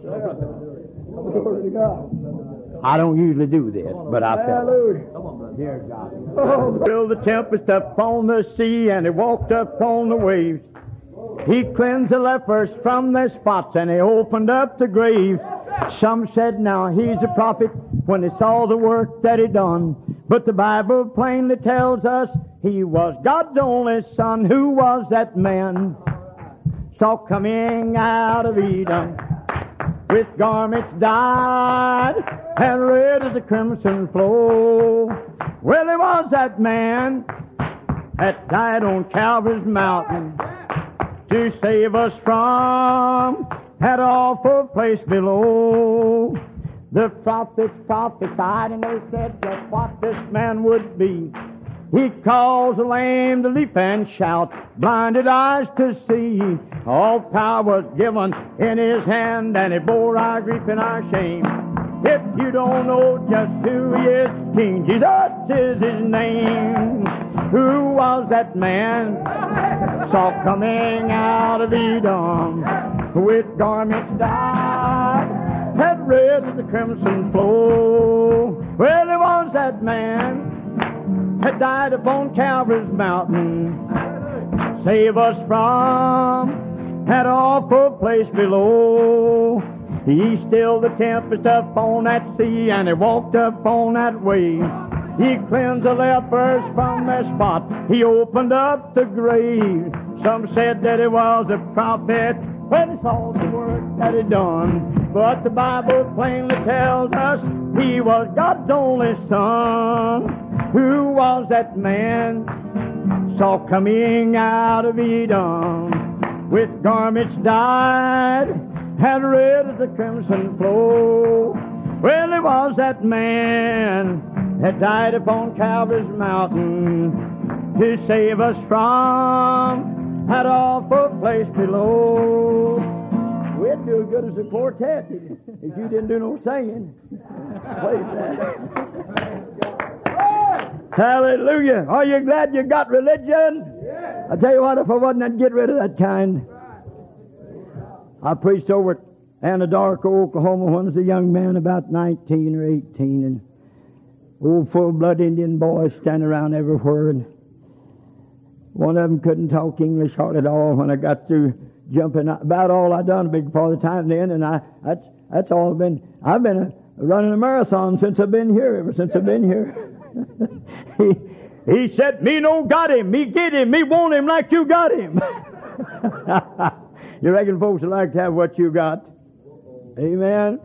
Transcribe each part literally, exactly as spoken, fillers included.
Glory to God. I don't usually do this, but I felt it. Hallelujah. Dear God. Till the tempest up on the sea, and he walked up on the waves. He cleansed the lepers from their spots, and he opened up the graves. Some said, now he's a prophet, when they saw the work that he done. But the Bible plainly tells us he was God's only son. Who was that man? Saw coming out of Edom, with garments dyed and red as the crimson flow. Well, it was that man that died on Calvary's mountain to save us from that awful place below. The prophets prophesied, and they said just what this man would be. He caused the lame to leap and shout, blinded eyes to see. All power was given in his hand, and he bore our grief and our shame. If you don't know just who he is, King Jesus is his name. Who was that man? Saw coming out of Edom, with garments dyed, had red as the crimson flow. Well, it was that man that died upon Calvary's mountain, save us from that awful place below. He stilled the tempest up on that sea, and he walked up on that way. He cleansed the lepers from their spot. He opened up the grave. Some said that he was a prophet when he saw the work that he done. But the Bible plainly tells us he was God's only son. Who was that man? Saw coming out of Edom, with garments dyed and red as the crimson flow. Well, it was that man that died upon Calvary's mountain to save us from that awful place below. We'd do as good as a quartet if you didn't do no singing. Praise that. Hallelujah. Are you glad you got religion? I tell you what, if I wasn't, I'd get rid of that kind. I preached over at Anadarko, Oklahoma, when I was a young man, about nineteen or eighteen, and old full-blood Indian boys standing around everywhere, and one of them couldn't talk English hardly at all. When I got through jumping, about all I done a big part of the time then, and I that's that's all I've been. I've been a, running a marathon since I've been here. Ever since I've been here. he he said, "Me no got him. Me get him. Me want him like you got him." You reckon folks would like to have what you got? Amen.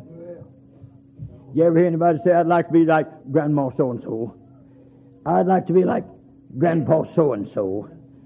You ever hear anybody say, "I'd like to be like Grandma so and so. I'd like to be like Grandpa so and so.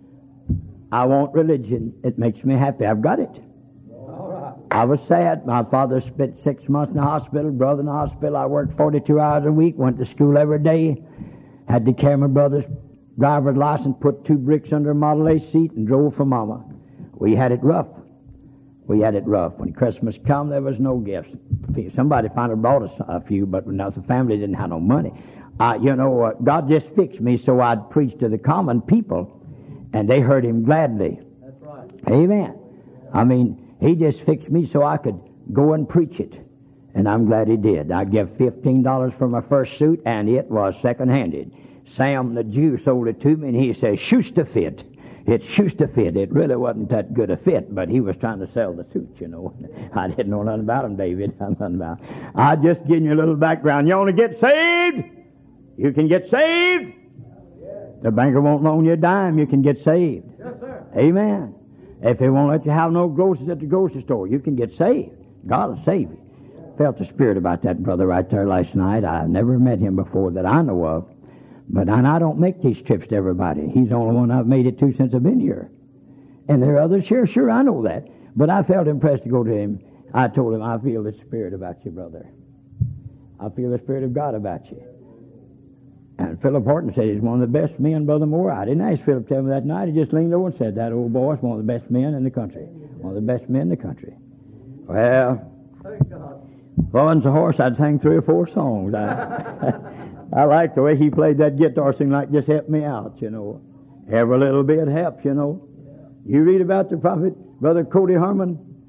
I want religion. It makes me happy. I've got it." All right. I was sad. My father spent six months in the hospital, brother in the hospital. I worked forty-two hours a week, went to school every day, had to carry my brother's driver's license, put two bricks under a Model A seat, and drove for Mama. We had it rough. We had it rough. When Christmas come, there was no gifts. Somebody finally brought us a few, but now the family didn't have no money. Uh, you know, uh, God just fixed me so I'd preach to the common people, and they heard him gladly. That's right. Amen. I mean, he just fixed me so I could go and preach it, and I'm glad he did. I gave fifteen dollars for my first suit, and it was second-handed. Sam, the Jew, sold it to me, and he says, "Shoes to fit." It shoots to fit. It really wasn't that good a fit, but he was trying to sell the suit, you know. I didn't know nothing about him, David. Nothing about him. I just giving you a little background. You want to get saved? You can get saved. The banker won't loan you a dime. You can get saved. Yes, sir. Amen. If he won't let you have no groceries at the grocery store, you can get saved. God will save you. Felt the spirit about that brother right there last night. I never met him before that I know of. But and I don't make these trips to everybody. He's the only one I've made it to since I've been here. And there are others here. Sure, I know that. But I felt impressed to go to him. I told him, "I feel the Spirit about you, brother. I feel the Spirit of God about you." And Philip Horton said he's one of the best men, Brother Moore. I didn't ask Philip to tell me that night. He just leaned over and said, "That old boy's one of the best men in the country. One of the best men in the country." Well, Thank God. if I wasn't a horse, I'd sing three or four songs. I, I like the way he played that guitar, seemed like just helped me out, you know. Every little bit helps, you know. You read about the prophet, Brother Cody Harmon.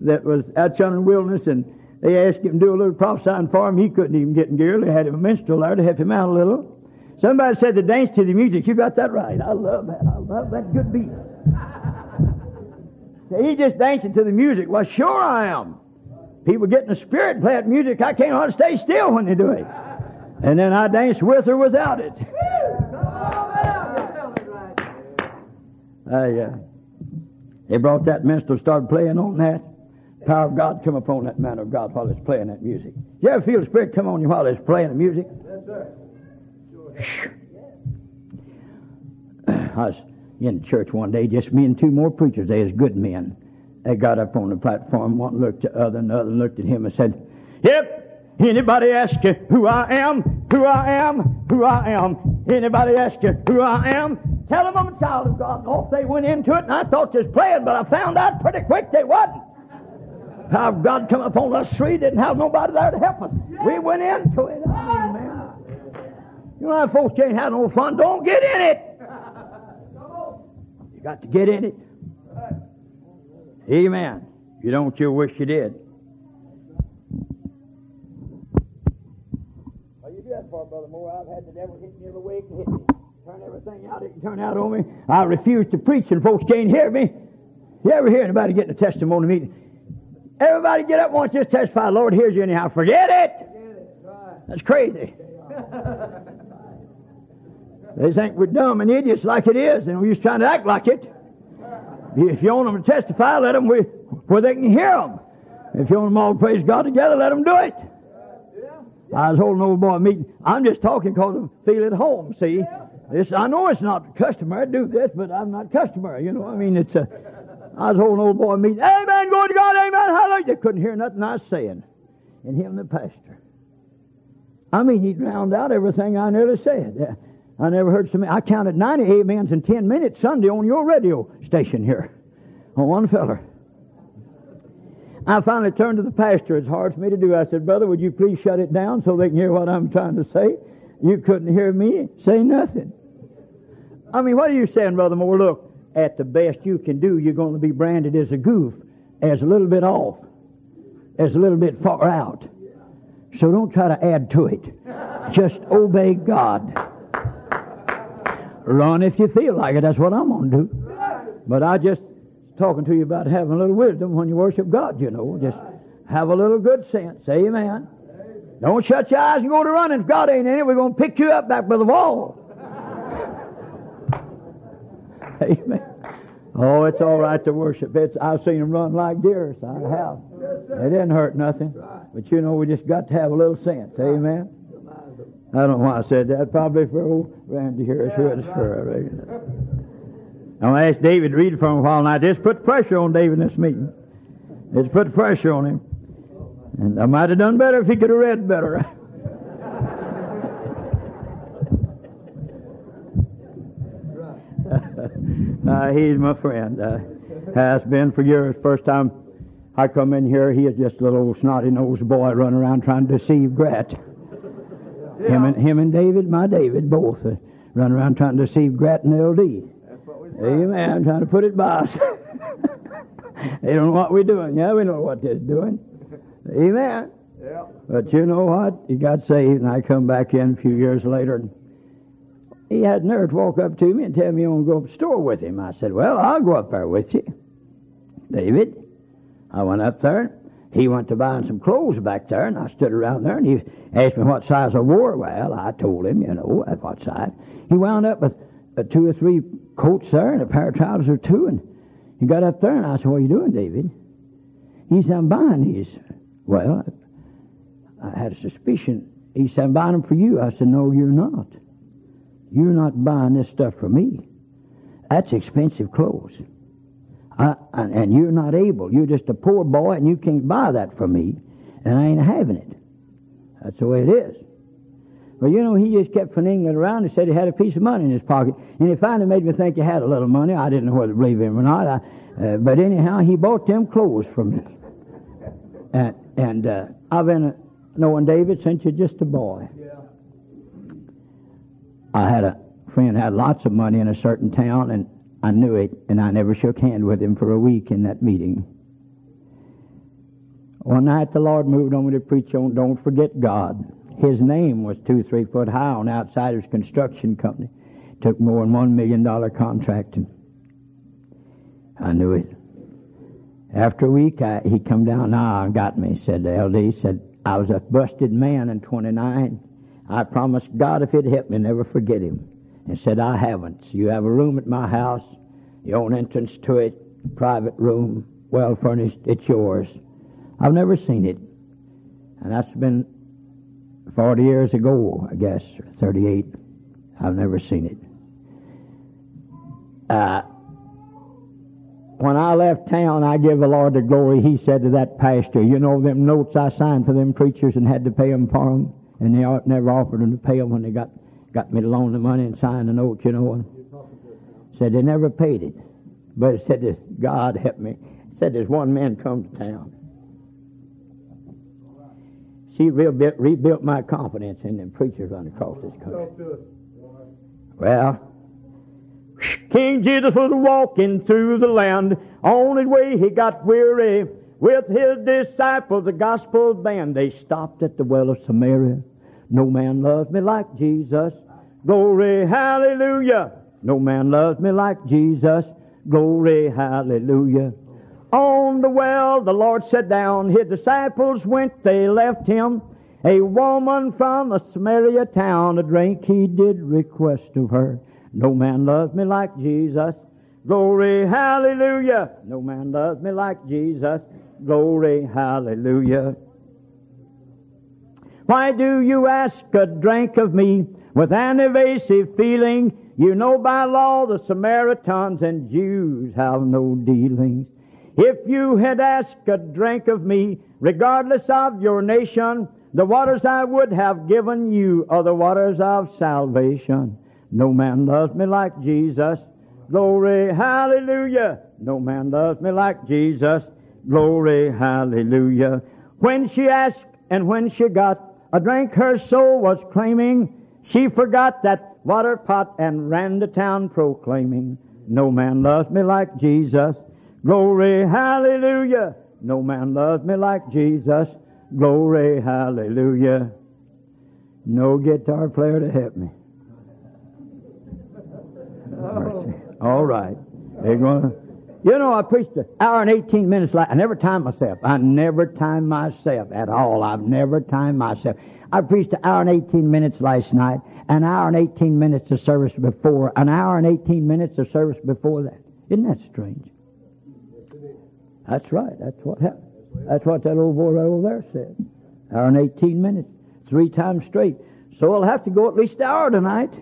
that was out yonder in the wilderness, and they asked him to do a little prophesying for him. He couldn't even get in gear. They had him a minstrel there to help him out a little. Somebody said to dance to the music. You got that right. I love that. I love that good beat. So he just dancing to the music. Well, sure I am. People get in the spirit and play that music. I can't hardly stay still when they do it. And then I dance with or without it. I, uh, they brought that minstrel, started playing on that. The power of God come upon that man of God while he's playing that music. You ever feel the Spirit come on you while he's playing the music? Yes, sir. Sure. I was in church one day, just me and two more preachers. They was good men. They got up on the platform. One looked at the other, and the other looked at him and said, "Yep, anybody ask you who I am, who I am, who I am? Anybody ask you who I am? Tell them I'm a child of God." And off they went into it, and I thought just playing, but I found out pretty quick they wasn't. How God come upon us three, didn't have nobody there to help us. We went into it. I mean, man. You know how folks ain't had no fun? Don't get in it. You got to get in it. Amen. You don't, you wish you did. Well, you do that for Brother Moore. I've had the devil hit me every week and hit me. Turn everything out. It can turn out on me. I refuse to preach and folks can't hear me. You ever hear anybody getting a testimony meeting? Everybody get up and want you to testify. The Lord hears you anyhow. Forget it. Forget it. Right. That's crazy. They think we're dumb and idiots like it is, and we're just trying to act like it. If you want them to testify, let them where they can hear them. If you want them all to praise God together, let them do it. I was holding an old boy meeting. I'm just talking because I feel at home, see. This, I know it's not customary to do this, but I'm not customary, you know. I mean, it's a... I was holding an old boy meeting. Amen, glory to God, amen, hallelujah. They couldn't hear nothing I was saying. And him, the pastor. I mean, he drowned out everything I never said. I never heard so many. I counted ninety amens in ten minutes Sunday on your radio station here. On one feller. I finally turned to the pastor. It's hard for me to do. I said, "Brother, would you please shut it down so they can hear what I'm trying to say?" You couldn't hear me say nothing. I mean, what are you saying, Brother Moore? Look, at the best you can do, you're going to be branded as a goof, as a little bit off, as a little bit far out. So don't try to add to it. Just obey God. Run if you feel like it. That's what I'm going to do. But I just talking to you about having a little wisdom when you worship God, you know. Just have a little good sense. Amen. Don't shut your eyes and go to running. If God ain't in it, we're going to pick you up back by the wall. Amen. Oh, it's all right to worship. It's, I've seen them run like deer. So I have. It didn't hurt nothing. But you know, we just got to have a little sense. Amen. I don't know why I said that. Probably for old Randy here. It's really for, I reckon. I'm going to ask David to read for him a while now. Just put pressure on David in this meeting. Just put pressure on him. And I might have done better if he could have read better. uh, he's my friend. Uh, has been for years. First time I come in here, he is just a little old snotty-nosed boy running around trying to deceive Grat. Yeah. Him and him and David, my David, both uh, run around trying to deceive Grat and L D. Amen. I'm trying to put it by us. They don't know what we're doing. Yeah, we know what they're doing. Amen. Yeah. But you know what? He got saved, and I come back in a few years later, and he had nerve to walk up to me and tell me I want to go up to the store with him. I said, "Well, I'll go up there with you, David." I went up there. He went to buying some clothes back there, and I stood around there, and he asked me what size I wore. Well, I told him, you know, at what size. He wound up with uh, two or three coats there and a pair of trousers or two, and he got up there, and I said, "What are you doing, David?" He said, "I'm buying these." Well, I had a suspicion. He said, "I'm buying them for you." I said, "No, you're not. You're not buying this stuff for me. That's expensive clothes. I, and, and you're not able. You're just a poor boy, and you can't buy that for me, and I ain't having it." That's the way it is. Well, you know, he just kept finagling around and said he had a piece of money in his pocket, and he finally made me think he had a little money. I didn't know whether to believe him or not. I, uh, but anyhow, he bought them clothes for me. And, and uh, I've been uh, knowing David since you're just a boy. Yeah. I had a friend had lots of money in a certain town, and I knew it, and I never shook hands with him for a week in that meeting. One night the Lord moved on me to preach on Don't Forget God. His name was two, three foot high on Outsiders Construction Company. Took more than one million dollar contract. And I knew it. After a week, I, he come down now and got me. Said to L D, said, I was a busted man in twenty-nine. I promised God if he'd help me, never forget him. And said, I haven't. You have a room at my house, your own entrance to it, private room, well furnished, it's yours. I've never seen it. And that's been forty years ago, I guess, or thirty-eight. I've never seen it. Uh, when I left town, I give the Lord the glory. He said to that pastor, you know them notes I signed for them preachers and had to pay them for them? And they never offered them to pay them when they got, got me to loan the money and sign the note, you know. And said they never paid it. But it said, this, God help me. It said there's one man come to town. She rebuilt, rebuilt my confidence in them preachers run across this country. Well, King Jesus was walking through the land. On his way he got weary. With his disciples, the gospel band, they stopped at the well of Samaria. No man loves me like Jesus. Glory, hallelujah. No man loves me like Jesus. Glory, hallelujah. On the well, the Lord sat down. His disciples went, they left him. A woman from a Samaria town, a drink he did request of her. No man loves me like Jesus. Glory, hallelujah. No man loves me like Jesus. Glory, hallelujah. Why do you ask a drink of me with an evasive feeling? You know by law the Samaritans and Jews have no dealings. If you had asked a drink of me, regardless of your nation, the waters I would have given you are the waters of salvation. No man loves me like Jesus. Glory, hallelujah. No man loves me like Jesus. Glory, hallelujah. When she asked and when she got a drink her soul was claiming, she forgot that water pot and ran to town proclaiming, no man loves me like Jesus. Glory, hallelujah. No man loves me like Jesus. Glory, hallelujah. No guitar player to help me. Mercy. All right. They're going to... You know, I preached an hour and eighteen minutes. Like, I never timed myself. I never timed myself at all. I've never timed myself. I preached an hour and eighteen minutes last night, an hour and eighteen minutes of service before, an hour and eighteen minutes of service before that. Isn't that strange? That's right. That's what happened. That's what that old boy right over there said. Hour and eighteen minutes. Three times straight. So I'll have to go at least an hour tonight.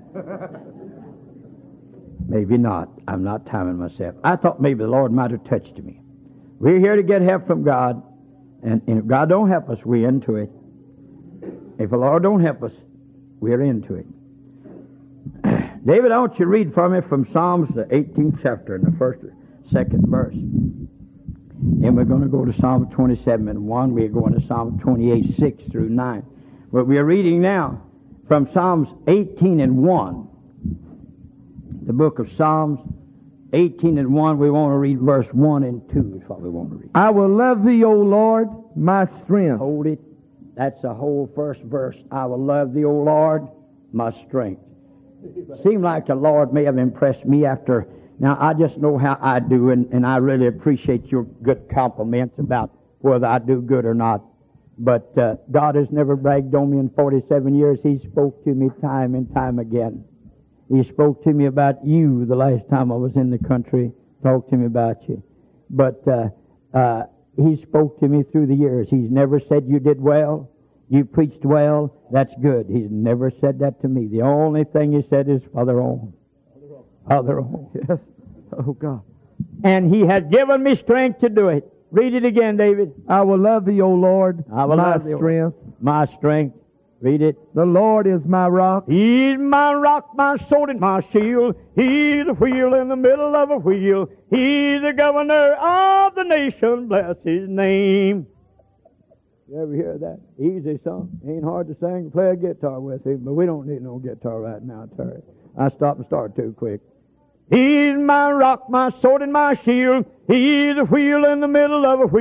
Maybe not. I'm not timing myself. I thought maybe the Lord might have touched me. We're here to get help from God. And, and if God don't help us, we're into it. If the Lord don't help us, we're into it. David, I want you to read for me from Psalms, the eighteenth chapter, in the first or second verse. Then we're going to go to Psalm twenty-seven and one. We're going to Psalm twenty-eight, six through nine. But we are reading now from Psalms eighteen and one. The book of Psalms, eighteen and one. We want to read verse one and two is what we want to read. I will love thee, O Lord, my strength. Hold it. That's the whole first verse. I will love thee, O Lord, my strength. Seemed like the Lord may have impressed me after. Now, I just know how I do, and, and I really appreciate your good compliments about whether I do good or not. But uh, God has never bragged on me in forty-seven years. He spoke to me time and time again. He spoke to me about you the last time I was in the country. Talked to me about you. But uh, uh, He spoke to me through the years. He's never said you did well. You preached well. That's good. He's never said that to me. The only thing He said is, Father on. Father on. Yes. Oh, God. And He has given me strength to do it. Read it again, David. I will love thee, O Lord, I will my love thee, strength. My strength. Read it. The Lord is my rock. He's my rock, my sword, and my shield. He's a wheel in the middle of a wheel. He's the governor of the nation. Bless His name. You ever hear that? Easy song. Ain't hard to sing. Play a guitar with him, but we don't need no guitar right now, Terry. I stop and start too quick. He's my rock, my sword, and my shield. He's a wheel in the middle of a wheel.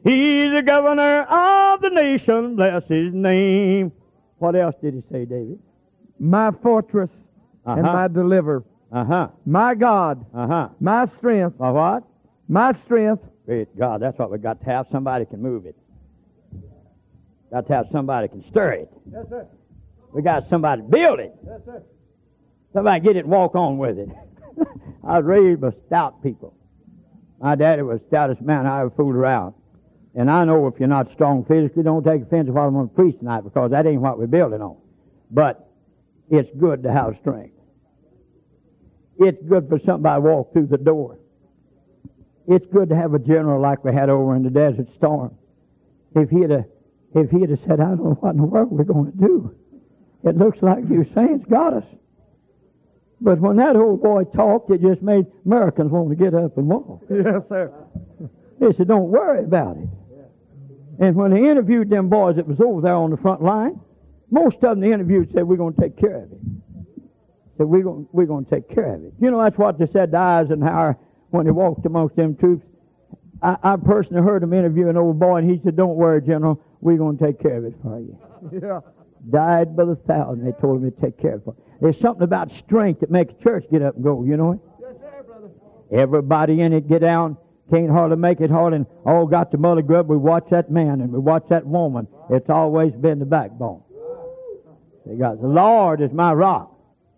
He's the governor of the nation, bless his name. What else did he say, David? My fortress Uh-huh. and my deliverer. Uh-huh. My God, Uh-huh. my strength, My what? my strength. Great God, that's what we got to have. Somebody can move it. Got to have somebody can stir it. Yes, sir. We got somebody to build it. Yes, sir. Somebody get it and walk on with it. I was raised by stout people. My daddy was the stoutest man I ever fooled around. And I know if you're not strong physically, don't take offense to what I'm going to preach tonight, because that ain't what we're building on. But it's good to have strength. It's good for somebody to walk through the door. It's good to have a general like we had over in the Desert Storm. If he'd have, if he'd have said, I don't know what in the world we're going to do. It looks like you saints got us. But when that old boy talked, it just made Americans want to get up and walk. Yes, sir. They said, don't worry about it. And when they interviewed them boys that was over there on the front line, most of them they interviewed said, we're going to take care of it. Said, we're going, we're going to take care of it. You know, that's what they said to Eisenhower when he walked amongst them troops. I, I personally heard him interview an old boy, and he said, don't worry, General, we're going to take care of it for you. Yeah. Died by the thousand. They told him to take care of it. There's something about strength that makes a church get up and go, you know it? Yes, sir, brother. Everybody in it get down, can't hardly make it hard, and all got the mother grub. We watch that man and we watch that woman. It's always been the backbone. They got, the Lord is my rock.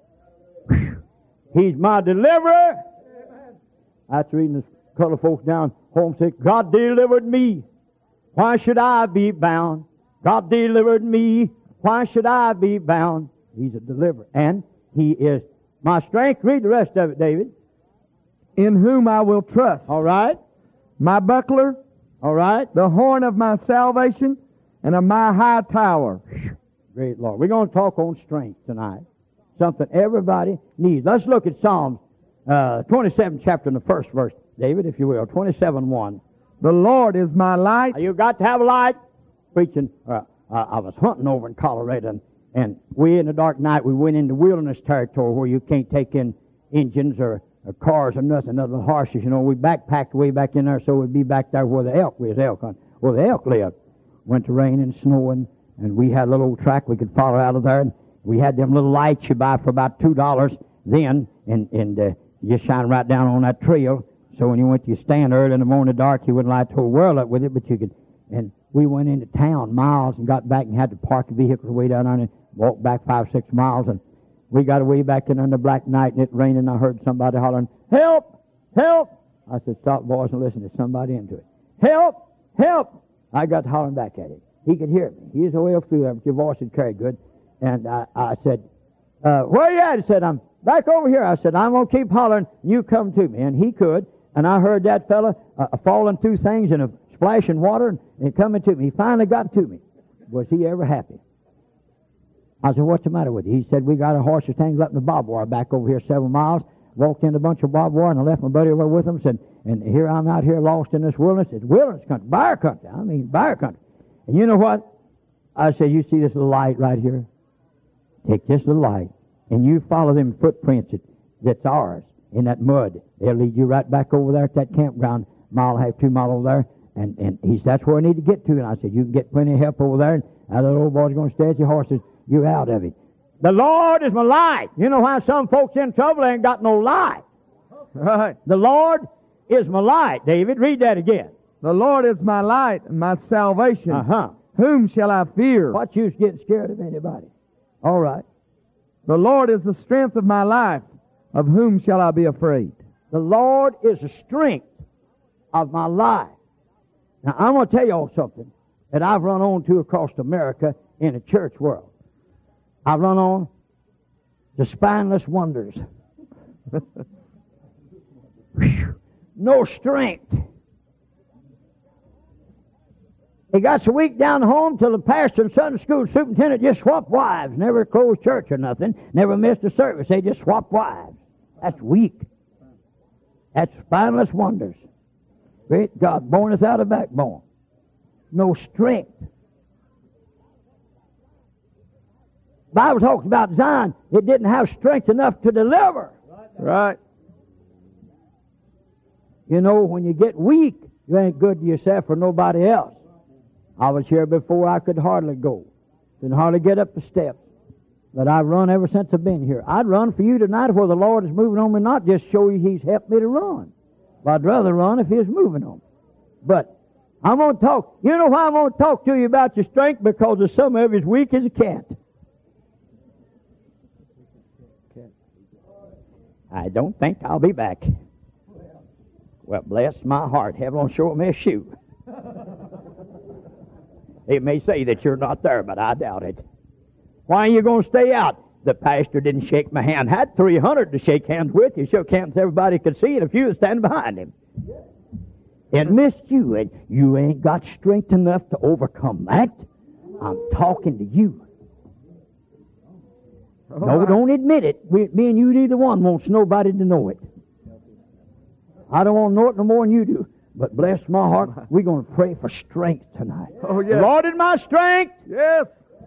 He's my deliverer. After reading this, color folks down home say, God delivered me. Why should I be bound? God delivered me. Why should I be bound? He's a deliverer. And He is my strength. Read the rest of it, David. In whom I will trust. All right. My buckler, All right. the horn of my salvation, and of my high tower. Great Lord. We're going to talk on strength tonight. Something everybody needs. Let's look at Psalms uh, twenty-seventh chapter in the first verse, David, if you will. twenty-seven one. The Lord is my light. You got to have a light. Preaching. Uh, uh, I was hunting over in Colorado, and, and we in the dark night, we went into wilderness territory where you can't take in engines or, or cars or nothing other than horses. You know, we backpacked way back in there, so we'd be back there where the elk was, elk hunt, where the elk lived. Went to rain and snowing, and we had a little old track we could follow out of there, and we had them little lights you buy for about two dollars then, and, and uh, you just shine right down on that trail. So when you went to your stand early in the morning dark, you wouldn't light the whole world up with it, but you could. And we went into town miles and got back and had to park the vehicles way down there and walk back five, six miles. And we got away back in the black night, and it rained, and I heard somebody hollering, help, help. I said, stop, boys, and listen. There's somebody into it. Help, help. I got hollering back at him. He could hear me. He was way up through there, but your voice would carry good. And I, I said, uh, where you at? He said, I'm back over here. I said, I'm going to keep hollering. You come to me. And he could. And I heard that fella uh, falling through things in a splashing water and, and coming to me. He finally got to me. Was he ever happy? I said, what's the matter with you? He said, we got a horse that's tangled up in the barbed wire back over here several miles. Walked in a bunch of barbed wire, and I left my buddy over with him. Said, and here I'm out here lost in this wilderness. It's wilderness country, bear country. I mean, bear country. And you know what? I said, you see this little light right here? Take this little light, and you follow them footprints that, that's ours in that mud. They'll lead you right back over there at that campground, mile and a half, two mile over there. And, and he said, that's where I need to get to. And I said, you can get plenty of help over there. And that little old boy's going to stay at your horses. You're out of it. The Lord is my light. You know why some folks in trouble ain't got no light? Right. The Lord is my light. David, read that again. The Lord is my light and my salvation. Uh-huh. Whom shall I fear? What use getting scared of anybody? All right. The Lord is the strength of my life. Of whom shall I be afraid? The Lord is the strength of my life. Now, I'm going to tell you all something that I've run on to across America in the church world. I've run on the spineless wonders. No strength. They got so weak down home till the pastor and Sunday school superintendent just swapped wives. Never closed church or nothing. Never missed a service. They just swapped wives. That's weak. That's spineless wonders. Great God, borneth out of backbone. No strength. The Bible talks about Zion. It didn't have strength enough to deliver. Right. You know, when you get weak, You ain't good to yourself or nobody else. I was here before I could hardly go. Didn't hardly get up the steps. But I've run ever since I've been here. I'd run for you tonight where the Lord is moving on me, not just show you He's helped me to run. But I'd rather run if He was moving on me. But I'm going to talk. You know why I'm going to talk to you about your strength? Because of some of you as weak as a cat. I don't think I'll be back. Well, bless my heart. Heaven will show me a shoe. It may say that you're not there, but I doubt it. Why are you going to stay out? The pastor didn't shake my hand. Had three hundred to shake hands with. He shook hands, everybody could see it. A few was standing behind him. It missed you, and you ain't got strength enough to overcome that. I'm talking to you. Oh, no, I... don't admit it. We, me and you, neither one wants nobody to know it. I don't want to know it no more than you do. But bless my heart, we're going to pray for strength tonight. Oh, yes. Lord is my strength. Yes.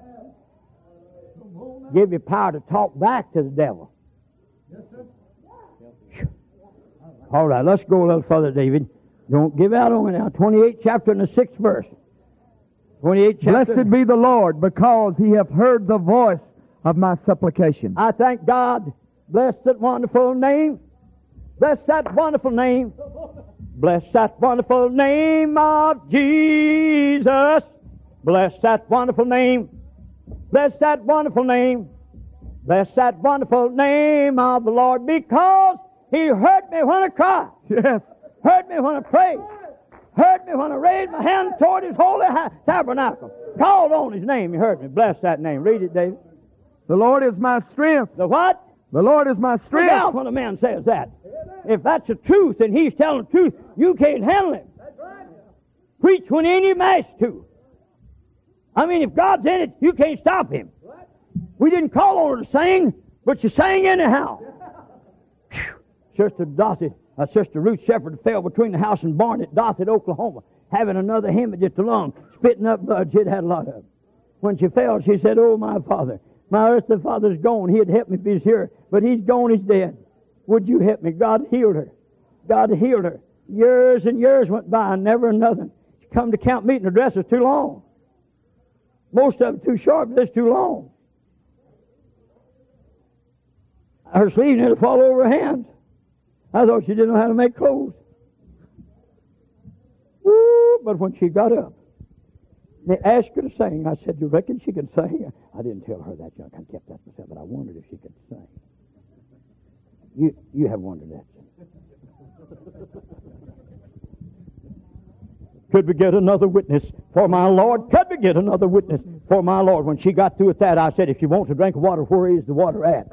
Give you power to talk back to the devil. Yes, sir. All right, let's go a little further, David. Don't give out on me now. twenty-eighth chapter and the sixth verse. twenty-eighth chapter. Blessed be the Lord, because He hath heard the voice of my supplication. I thank God. Bless that wonderful name. Bless that wonderful name. Bless that wonderful name of Jesus. Bless that wonderful name. Bless that wonderful name. Bless that wonderful name of the Lord, because He heard me when I cried. Yes. Heard me when I prayed. Heard me when I raised my hand toward His holy tabernacle. Called on His name. He heard me. Bless that name. Read it, David. The Lord is my strength. The what? The Lord is my strength. Look out when a man says that. If that's the truth and he's telling the truth, you can't handle him. Preach when any mass to. I mean, if God's in it, you can't stop Him. We didn't call on her to sing, but she sang anyhow. Whew. Sister Dossett, uh, Sister Ruth Shepherd fell between the house and barn at Dossett, Oklahoma, having another hemorrhage at the lung, spitting up blood. She'd had a lot of it. When she fell, she said, "Oh, my Father, my earthly father's gone. He'd help me if he's here, but he's gone, he's dead. Would you help me?" God healed her. God healed her. Years and years went by and never nothing. She come to camp meeting, her dress was too long. Most of it too short, but it's too long. Her sleeves nearly fall over her hands. I thought she didn't know how to make clothes. Woo! But when she got up, they asked her to sing. I said, "You reckon she could sing?" I didn't tell her that. I kept that myself, but I wondered if she could sing. You, you have wondered that. Could we get another witness for my Lord? Could we get another witness for my Lord? When she got through with that, I said, "If you want to drink water, where is the water at?"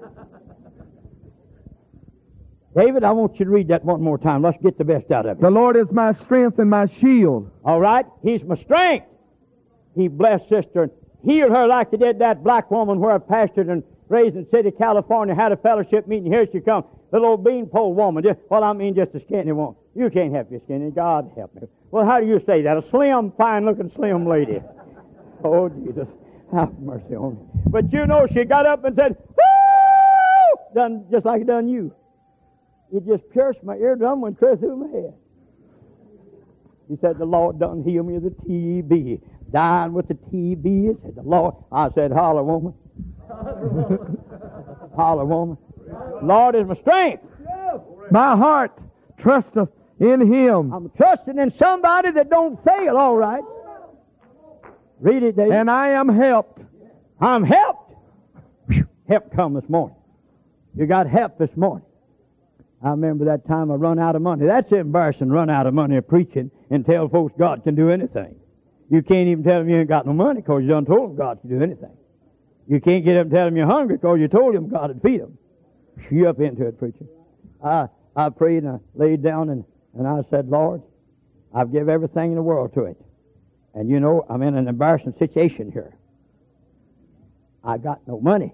David, I want you to read that one more time. Let's get the best out of it. The Lord is my strength and my shield. All right? He's my strength. He blessed Sister and healed her like he did that black woman where I pastored and raised in City, California, had a fellowship meeting. Here she comes. Little old beanpole woman. Just, well, I mean just a skinny woman. You can't help your skinny. God help me. Well, how do you say that? A slim, fine-looking slim lady. Oh, Jesus. Have mercy on me. But you know, she got up and said, "Woo!" Done just like it done you. It just pierced my eardrum when clear through my head. He said, "The Lord done heal me of the T B. Dying with the T B. Said the Lord." I said, "Holler, woman." Holler, woman. Lord is my strength. My heart trusteth in Him. I'm trusting in somebody that don't fail, all right. Read it, David. And I am helped. I'm helped. Whew. Help come this morning. You got help this morning. I remember that time I run out of money. That's embarrassing, run out of money of preaching and tell folks God can do anything. You can't even tell them you ain't got no money because you done told them God can do anything. You can't get up and tell them you're hungry because you told them God would feed them. You up into it, preacher. I I prayed and I laid down and, and I said, "Lord, I've given everything in the world to it. And you know, I'm in an embarrassing situation here. I got no money."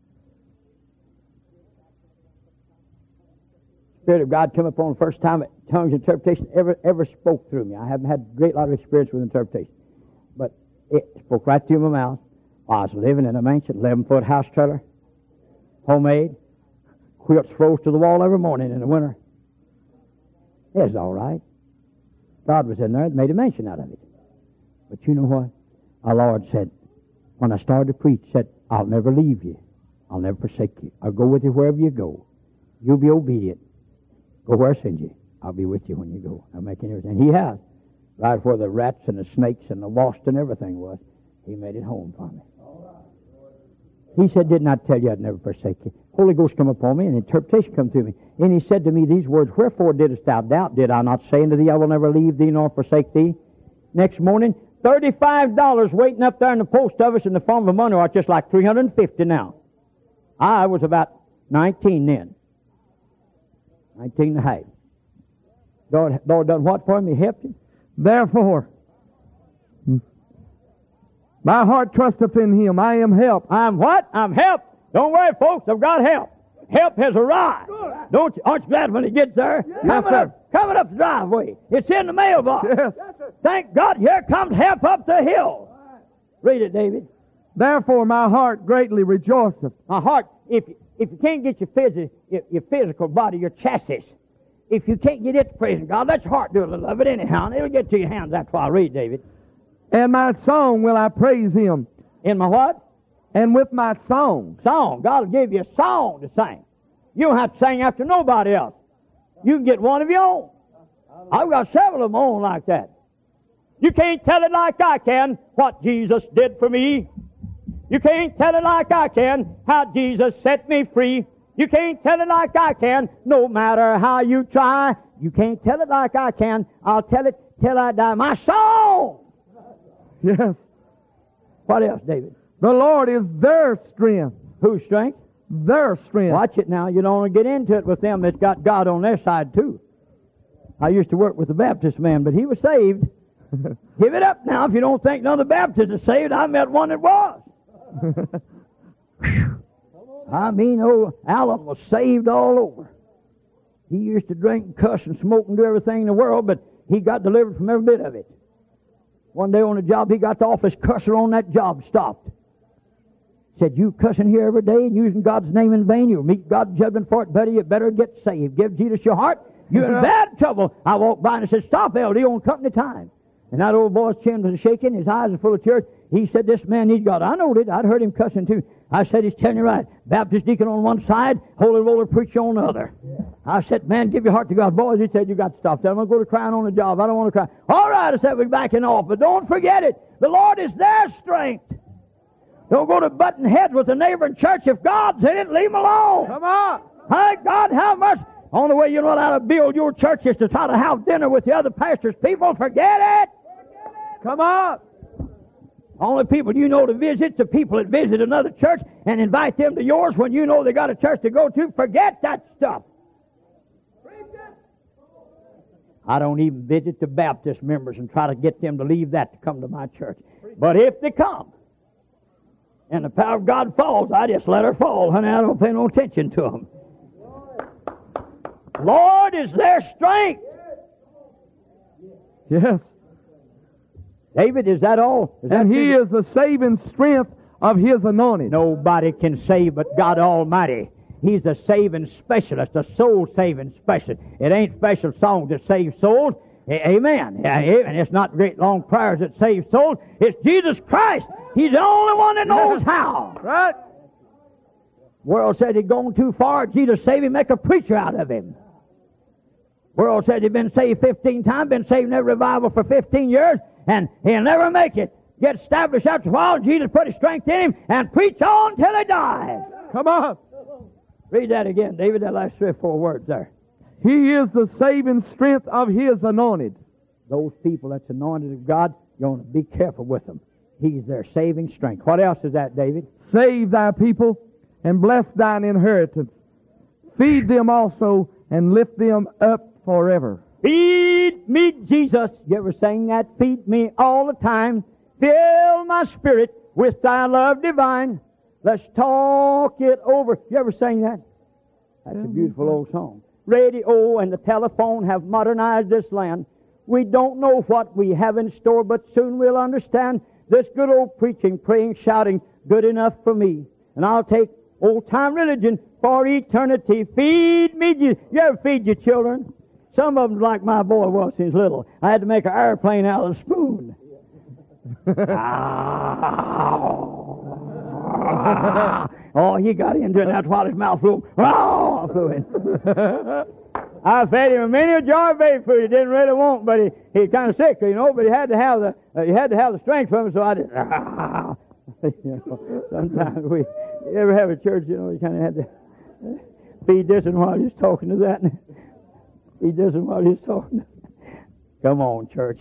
Spirit of God come upon the first time that tongues interpretation ever ever spoke through me. I haven't had a great lot of experience with interpretation. But it spoke right through my mouth. I was living in a mansion, eleven-foot house trailer, homemade. Quilts froze to the wall every morning in the winter. It's all right. God was in there and made a mention out of it. But you know what? Our Lord said, when I started to preach, said, I'll never leave you. I'll never forsake you. I'll go with you wherever you go. You'll be obedient. Go where I send you. I'll be with you when you go. I'll make any And He has. Right where the rats and the snakes and the wasps and everything was, He made it home for me. He said, didn't I tell you I'd never forsake you? Holy Ghost come upon me, and interpretation come to me. And He said to me these words, wherefore didst thou doubt? Did I not say unto thee, I will never leave thee nor forsake thee? Next morning, thirty-five dollars waiting up there in the post office in the form of money, or just like three hundred fifty now. I was about nineteen then. nineteen and a half. Lord, Lord done what for me? He helped him. Therefore, my heart trusteth in Him. I am helped. I'm what? I'm helped. Don't worry, folks. I've got help. Help has arrived. Don't you? Aren't you glad when it gets there? Yes, coming sir. up, coming up the driveway. It's in the mailbox. Yes. Thank God, here comes help up the hill. Read it, David. Therefore, my heart greatly rejoiceth. My heart, if if you can't get your, phys- your, your physical body, your chassis, if you can't get it to praising God, let your heart do a little of it anyhow, and it'll get to your hands after I read, David. And my song will I praise Him. In my what? And with my song. Song. God will give you a song to sing. You don't have to sing after nobody else. You can get one of your own. I've got several of them on like that. You can't tell it like I can what Jesus did for me. You can't tell it like I can how Jesus set me free. You can't tell it like I can no matter how you try. You can't tell it like I can. I'll tell it till I die. My song! Yes. What else, David? The Lord is their strength. Whose strength? Their strength. Watch it now. You don't want to get into it with them that's got God on their side, too. I used to work with a Baptist man, but he was saved. Give it up now if you don't think none of the Baptists are saved. I met one that was. I mean, old Alan was saved all over. He used to drink and cuss and smoke and do everything in the world, but he got delivered from every bit of it. One day on the job, he got the office cusser on that job stopped. Said, you cussing here every day and using God's name in vain, you'll meet God's judgment for it, buddy. You better get saved. Give Jesus your heart. You're in bad trouble. I walked by and said, stop, L D, on company time. And that old boy's chin was shaking. His eyes were full of tears. He said, this man needs God. I knowed it. I'd heard him cussing too. I said, he's telling you right. Baptist deacon on one side, holy roller preacher on the other. I said, man, give your heart to God. Boys, he said, you got to stop that. I'm going to go to crying on the job. I don't want to cry. All right, I said, we're backing off. But don't forget it. The Lord is their strength. Don't go to button heads with the neighboring church. If God's in it, leave him alone. Come on. Hey, God, how much? Only way you know how to build your church is to try to have dinner with the other pastors' people. Forget it. Come on. Only people you know to visit the people that visit another church and invite them to yours when you know they got a church to go to. Forget that stuff. I don't even visit the Baptist members and try to get them to leave that to come to my church. But if they come and the power of God falls, I just let her fall, honey. I don't pay no attention to them. Lord is their strength. Yes. David, is that all? Is that And He you? is the saving strength of His anointed. Nobody can save but God Almighty. He's a saving specialist, a soul-saving specialist. It ain't special songs that save souls. A- Amen. And it's not great long prayers that save souls. It's Jesus Christ. He's the only one that knows how. Right? World said he'd gone too far. Jesus saved him, make a preacher out of him. World said he'd been saved fifteen times, been saved in every revival for fifteen years, and he'll never make it. Get established after a while. Jesus put his strength in him and preach on till he dies. Come on. Read that again, David, that last three or four words there. He is the saving strength of His anointed. Those people that's anointed of God, you want to be careful with them. He's their saving strength. What else is that, David? Save thy people and bless thine inheritance. Feed them also and lift them up forever. Feed me, Jesus. You ever sing that? Feed me all the time. Fill my spirit with thy love divine. Let's talk it over. You ever sing that? That's a beautiful old song. Radio and the telephone have modernized this land. We don't know what we have in store, but soon we'll understand. This good old preaching, praying, shouting, good enough for me. And I'll take old-time religion for eternity. Feed me. You ever feed your children? Some of them like my boy was since little. I had to make an airplane out of a spoon. Oh, he got into it. That's why his mouth flew. Oh, flew in. I fed him many a jar of baby food he didn't really want, but he he kind of sick, you know. But he had to have the uh, he had to have the strength from him. So I did. You know, sometimes we you ever have a church, you know, you kind of had to feed this and while he's talking to that, and feed this and while he's talking. Come on, church.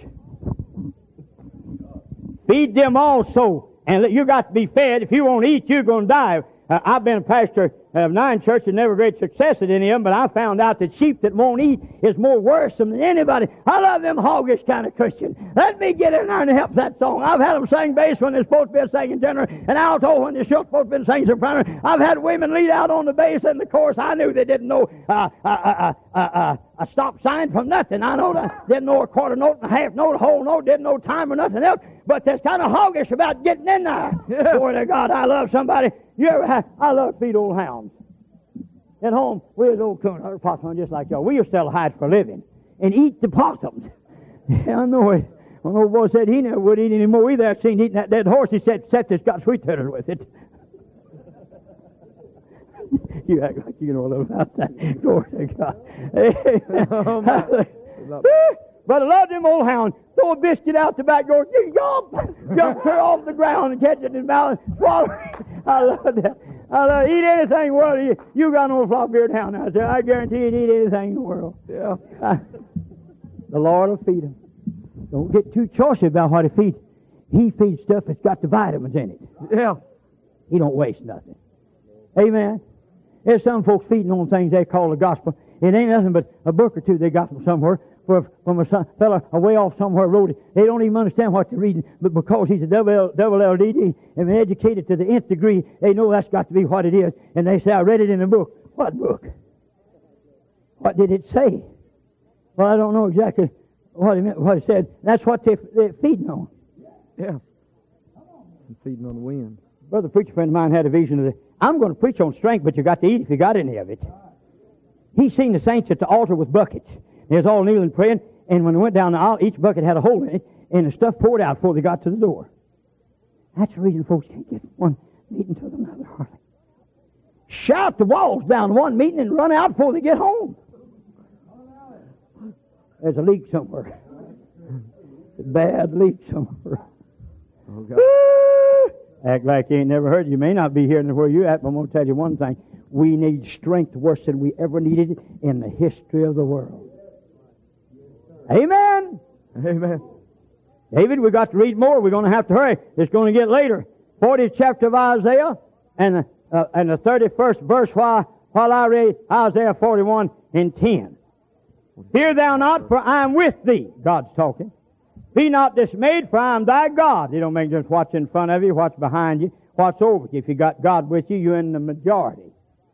Feed them also, and you got to be fed. If you won't eat, you're going to die. Uh, I've been a pastor of nine churches, never great success at any of them, but I found out that sheep that won't eat is more worrisome than anybody. I love them hoggish kind of Christians. Let me get in there and help that song. I've had them sing bass when they're supposed to be singing tenor, and alto when they're supposed to be singing soprano. I've had women lead out on the bass and the chorus. I knew they didn't know uh, uh, uh, uh, uh, a stop sign from nothing. I know that didn't know a quarter note and a half note, a whole note, didn't know time or nothing else. But they're kind of hoggish about getting in there. Yeah. Glory to God, I love somebody. You ever have? I love to feed old hounds. At home, we was old coon, hunter possum just like y'all. We used to sell hides for a living and eat the possums. Yeah, I know it. An old boy said he never would eat any more either. I've seen eating that dead horse. He said, except it's got sweet taters with it. You act like you know a little about that. Glory to God. Oh, but I love them old hounds. Throw a biscuit out the back door. Jump! Jump her off the ground and catch it in his mouth and swallow it. I love that. I love eat anything in the world. You, you got an old flock-bearded hound out there. I guarantee you'd eat anything in the world. Yeah. Uh, the Lord will feed him. Don't get too choicy about what he feeds. He feeds stuff that's got the vitamins in it. Yeah. He don't waste nothing. Amen. There's some folks feeding on things they call the gospel. It ain't nothing but a book or two they got from somewhere, for, from a son, fella away off somewhere wrote it. They don't even understand what they're reading, but because he's a double, L, double L D D and been educated to the nth degree, they know that's got to be what it is. And they say, I read it in a book. What book? What did it say? Well, I don't know exactly what it meant, what it said. That's what they, they're feeding on. Yeah. Feeding on the wind. Brother, a preacher friend of mine had a vision of the, I'm going to preach on strength, but you got to eat if you got any of it. He seen the saints at the altar with buckets. They was all kneeling praying, and when they went down the aisle, each bucket had a hole in it, and the stuff poured out before they got to the door. That's the reason folks can't get one meeting to another hardly. Shout the walls down one meeting and run out before they get home. There's a leak somewhere. A bad leak somewhere. Oh, God. Act like you ain't never heard. You may not be here where you're at, but I'm going to tell you one thing. We need strength worse than we ever needed in the history of the world. Amen. Amen. David, we've got to read more. We're going to have to hurry. It's going to get later. fortieth chapter of Isaiah and the, uh, and the thirty-first verse while, while I read Isaiah forty-one and ten. Fear thou not, for I am with thee. God's talking. Be not dismayed, for I am thy God. You don't make just what's in front of you, what's behind you, what's over you. If you got God with you, you're in the majority.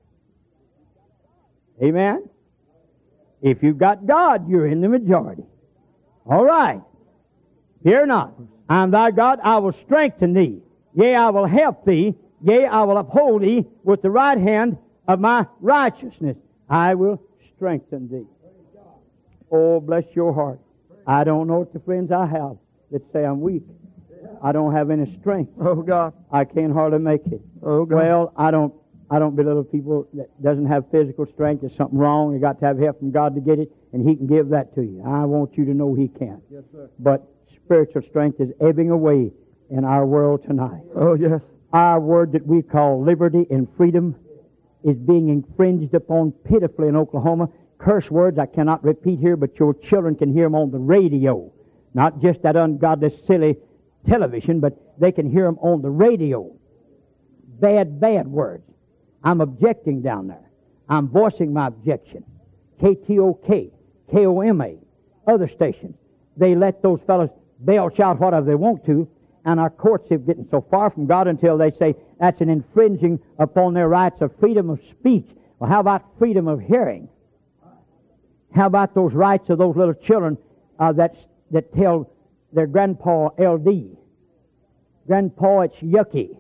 Amen? If you've got God, you're in the majority. All right. Fear not. I am thy God. I will strengthen thee. Yea, I will help thee. Yea, I will uphold thee with the right hand of my righteousness. I will strengthen thee. Oh, bless your heart. I don't know what the friends I have that say I'm weak. I don't have any strength. Oh, God. I can't hardly make it. Oh, God. Well, I don't I don't belittle people that doesn't have physical strength. There's something wrong. You got to have help from God to get it, and He can give that to you. I want you to know He can. Yes, sir. But spiritual strength is ebbing away in our world tonight. Oh, yes. Our word that we call liberty and freedom is being infringed upon pitifully in Oklahoma. Curse words I cannot repeat here, but your children can hear them on the radio. Not just that ungodly, silly television, but they can hear them on the radio. Bad, bad words. I'm objecting down there. I'm voicing my objection. K T O K, K O M A, other stations. They let those fellows bail shout whatever they want to, and our courts have gotten so far from God until they say that's an infringing upon their rights of freedom of speech. Well, how about freedom of hearing? How about those rights of those little children uh, that that tell their grandpa L D? Grandpa, it's yucky.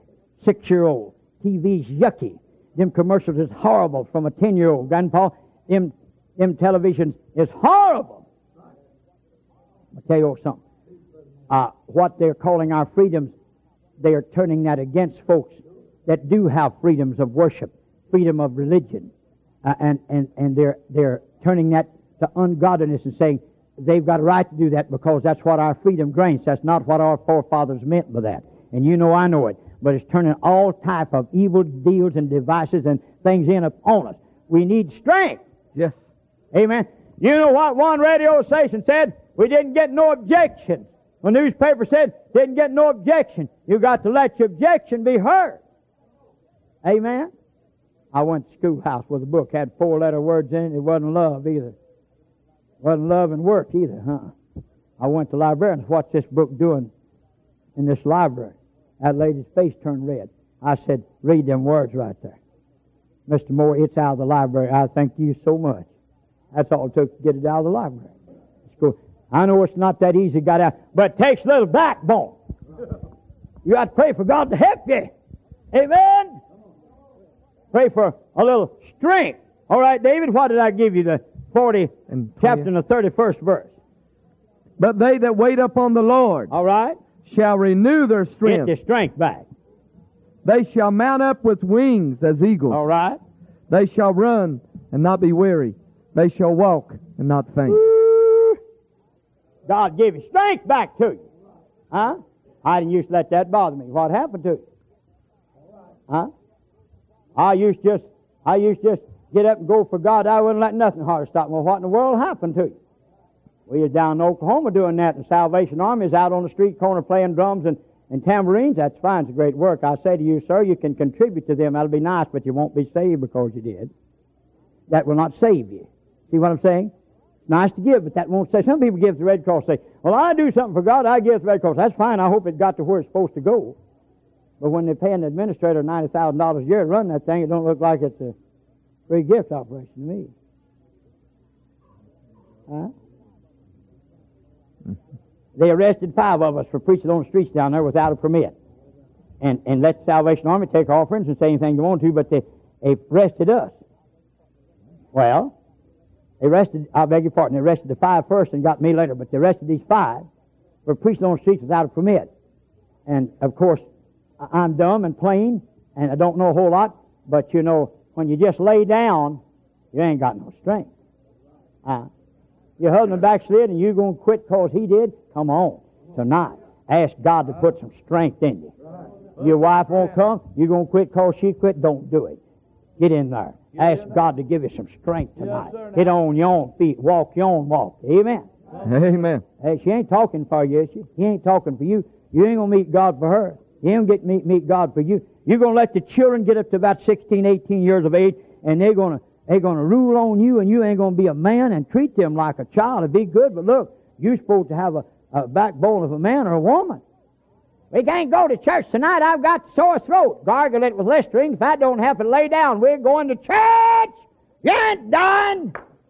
Six-year-old. T V's yucky. Them commercials is horrible from a ten-year-old. Grandpa, them them televisions is horrible. I'll tell you something. Uh, what they're calling our freedoms, they are turning that against folks that do have freedoms of worship, freedom of religion, uh, and and and they're they're turning that to ungodliness and saying they've got a right to do that because that's what our freedom grants. That's not what our forefathers meant by that. And you know I know it. But it's turning all type of evil deals and devices and things in upon us. We need strength. Yes. Amen. You know what one radio station said? We didn't get no objection. The newspaper said, didn't get no objection. You got to let your objection be heard. Amen. I went to schoolhouse with a book, had four letter words in it. It wasn't love either. Wasn't love and work either, huh? I went to the library and what's this book doing in this library? That lady's face turned red. I said, read them words right there. Mister Moore, it's out of the library. I thank you so much. That's all it took to get it out of the library. School. I know it's not that easy to get out, but it takes a little backbone. You got to pray for God to help you. Amen? Pray for a little strength. All right, David, what did I give you? The forty And chapter and the thirty-first verse. But they that wait upon the Lord All right? shall renew their Get strength. your strength back. They shall mount up with wings as eagles. All right? They shall run and not be weary. They shall walk and not faint. God gave you strength back to you. Huh? I didn't used to let that bother me. What happened to you? Huh? I used to just, I used to just get up and go for God. I wouldn't let nothing hard stop me. Well, what in the world happened to you? We was down in Oklahoma doing that, and the Salvation Army is out on the street corner playing drums and, and tambourines. That's fine. It's a great work. I say to you, sir, you can contribute to them. That'll be nice, but you won't be saved because you did. That will not save you. See what I'm saying? It's nice to give, but that won't save. Some people give to the Red Cross, say, well, I do something for God, I give to the Red Cross. That's fine. I hope it got to where it's supposed to go. But when they're paying the administrator ninety thousand dollars a year to run that thing, it don't look like it's a free gift operation to me. Huh? They arrested five of us for preaching on the streets down there without a permit. And and let the Salvation Army take offerings and say anything they want to, but they, they arrested us. Well, they arrested, I beg your pardon, they arrested the five first and got me later, but they arrested these five for preaching on the streets without a permit. And, of course, I'm dumb and plain, and I don't know a whole lot, but, you know, when you just lay down, you ain't got no strength. Uh, your husband backslid and you're going to quit because he did? Come on, tonight. Ask God to put some strength in you. Your wife won't come, you're going to quit because she quit? Don't do it. Get in there. Ask God to give you some strength tonight. Get on your own feet. Walk your own walk. Amen. Amen. Hey, she ain't talking for you, is she? He ain't talking for you. You ain't going to meet God for her. You ain't going to meet, meet God for you. You're going to let the children get up to about sixteen, eighteen years of age, and they're going to they're going to rule on you, and you ain't going to be a man and treat them like a child and be good. But look, you're supposed to have a, a backbone of a man or a woman. We can't go to church tonight. I've got sore throat. Gargle it with Listerine. If I don't have to lay down, we're going to church. You ain't done.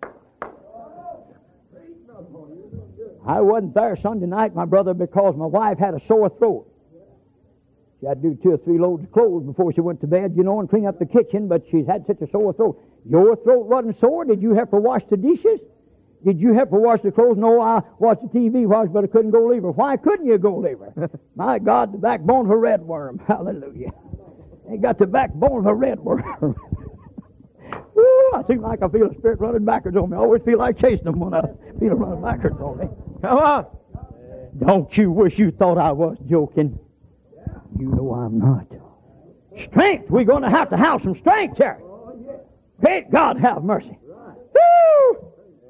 I wasn't there Sunday night, my brother, because my wife had a sore throat. She had to do two or three loads of clothes before she went to bed, you know, and clean up the kitchen, but she's had such a sore throat. Your throat wasn't sore? Did you have to wash the dishes? Did you have to wash the clothes? No, I watched the T V watch, but I couldn't go leave her. Why couldn't you go leave her? My God, the backbone of a red worm. Hallelujah. They got the backbone of a red worm. Ooh, I seem like I feel a spirit running backwards on me. I always feel like chasing them when I feel them running backwards on me. Come on. Don't you wish you thought I was joking? You know I'm not. Strength. We're going to have to have some strength here. Great God, have mercy. Woo!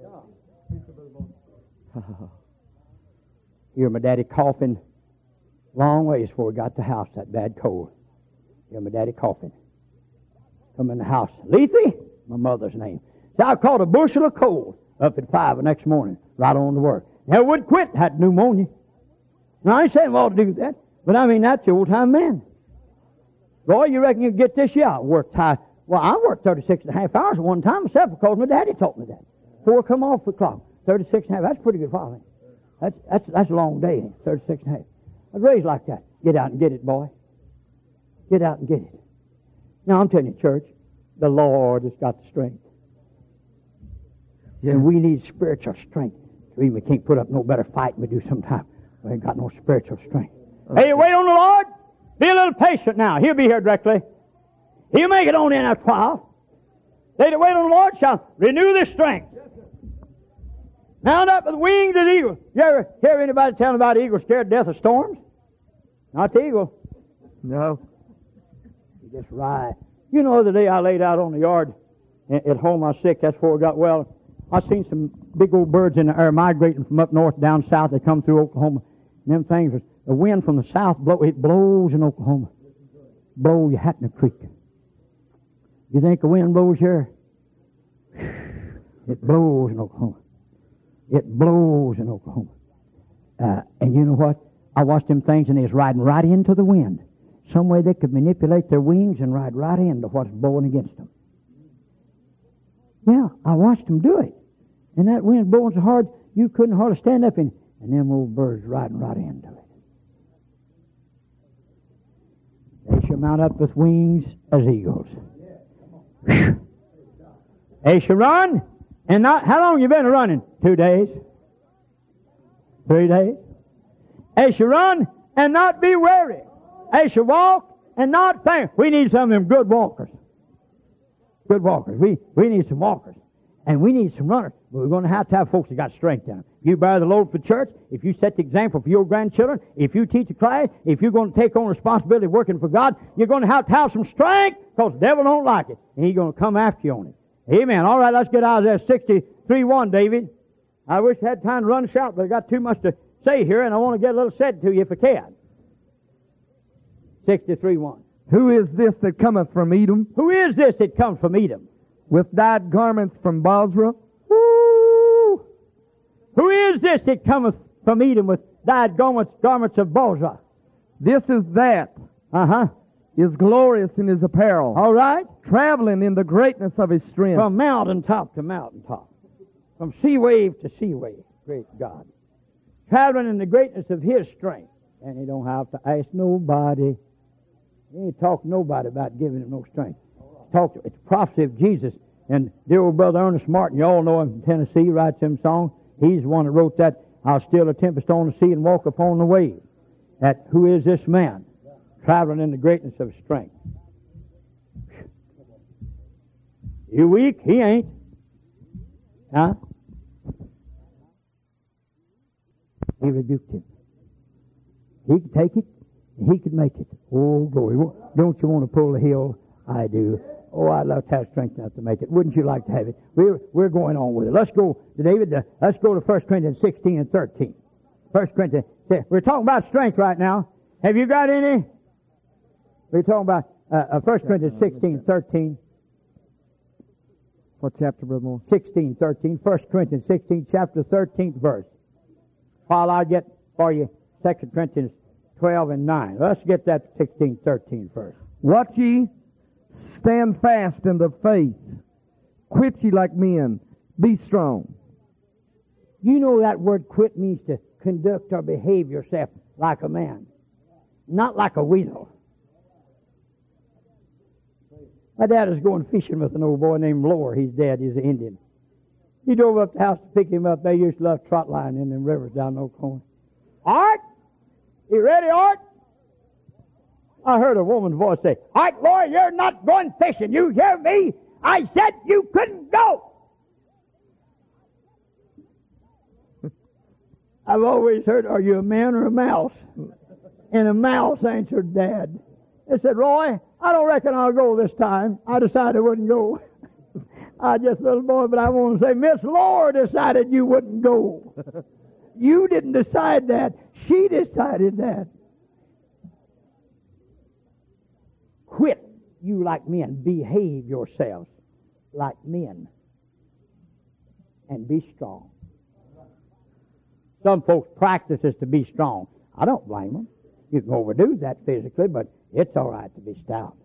Hear my daddy coughing long ways before we got to the house, that bad cold. Hear my daddy coughing. Come in the house. Lethe, my mother's name. So I caught a bushel of cold up at five the next morning, right on to work. Never would quit, had pneumonia. Now I ain't saying we ought to do that, but I mean that's the old time man. Boy, you reckon you can get this? Yeah, I worked high. Well, I worked thirty-six and a half hours at one time myself because my daddy taught me that. Four come off the clock. thirty-six and a half. That's pretty good following. That's, that's, that's a long day, thirty-six and a half. I was raised like that. Get out and get it, boy. Get out and get it. Now, I'm telling you, church, the Lord has got the strength. Yeah. And we need spiritual strength. We can't put up no better fight than we do sometimes. We ain't got no spiritual strength. Okay. Hey, wait on the Lord. Be a little patient now. He'll be here directly. He'll make it on in a while. They that wait on the Lord shall renew their strength. Mount up with wings as eagles. You ever hear anybody telling about eagles scared to death of storms? Not the eagle. No. You just ride. You know, the day I laid out on the yard at home, I was sick. That's before I got well. I seen some big old birds in the air migrating from up north down south. They come through Oklahoma. And them things, the wind from the south, blow, it blows in Oklahoma. Blow your hat in the creek. You think the wind blows here? It blows in Oklahoma. It blows in Oklahoma. Uh, and you know what? I watched them things and they was riding right into the wind. Some way they could manipulate their wings and ride right into what's blowing against them. Yeah, I watched them do it. And that wind blowing so hard, you couldn't hardly stand up in it. And them old birds riding right into it. They shall mount up with wings as eagles. They shall run. And not, how long you been running? Two days? Three days? They shall run and not be weary. They shall walk and not faint. We need some of them good walkers. Good walkers. We, we need some walkers. And we need some runners. But we're going to have to have folks that got strength in them. You bear the load for church. If you set the example for your grandchildren, if you teach a class, if you're going to take on responsibility of working for God, you're going to have to have some strength because the devil don't like it. And he's going to come after you on it. Amen. All right, let's get Isaiah sixty-three one, David. I wish I had time to run and shout, but I got too much to say here, and I want to get a little said to you if I can. sixty-three one. Who is this that cometh from Edom? Who is this that comes from Edom? With dyed garments from Basra? Woo! Who is this that cometh from Edom with dyed garments, garments of Basra? This is that. Uh-huh. Is glorious in his apparel. All right. Traveling in the greatness of his strength. From mountaintop to mountaintop. From sea wave to sea wave. Great God. Traveling in the greatness of his strength. And he don't have to ask nobody. He ain't talk to nobody about giving him no strength. Talk to, it's prophecy of Jesus. And dear old brother Ernest Martin, you all know him from Tennessee, writes him songs. He's the one that wrote that, I'll still a tempest on the sea and walk upon the wave. That, who is this man? Traveling in the greatness of his strength. You weak? He ain't. Huh? He rebuked him. He could take it, and he could make it. Oh, glory. Don't you want to pull the hill? I do. Oh, I'd love to have strength enough to make it. Wouldn't you like to have it? We're, we're going on with it. Let's go to David. Uh, let's go to First Corinthians sixteen and thirteen. First Corinthians. We're talking about strength right now. Have you got any? We're talking about uh, uh, First Corinthians sixteen, thirteen. What chapter, Brother Moore? sixteen, thirteen. First Corinthians sixteen, chapter thirteenth verse. While I get for you Second Corinthians twelve and nine. Let's get that sixteen, thirteen first. Watch ye, stand fast in the faith. Quit ye like men. Be strong. You know that word quit means to conduct or behave yourself like a man. Not like a weasel. My dad was going fishing with an old boy named Lower. He's dead. He's an Indian. He drove up to the house to pick him up. They used to love trot line in them rivers down in Oklahoma. Art? You ready, Art? I heard a woman's voice say, Art, Lower, you're not going fishing. You hear me? I said you couldn't go. I've always heard, are you a man or a mouse? And a mouse answered Dad. They said, Roy, I don't reckon I'll go this time. I decided I wouldn't go. I just a little boy, but I want to say, Miss Laura decided you wouldn't go. You didn't decide that. She decided that. Quit, you like men. Behave yourselves like men. And be strong. Some folks practice this to be strong. I don't blame them. You can overdo that physically, but it's all right to be stout.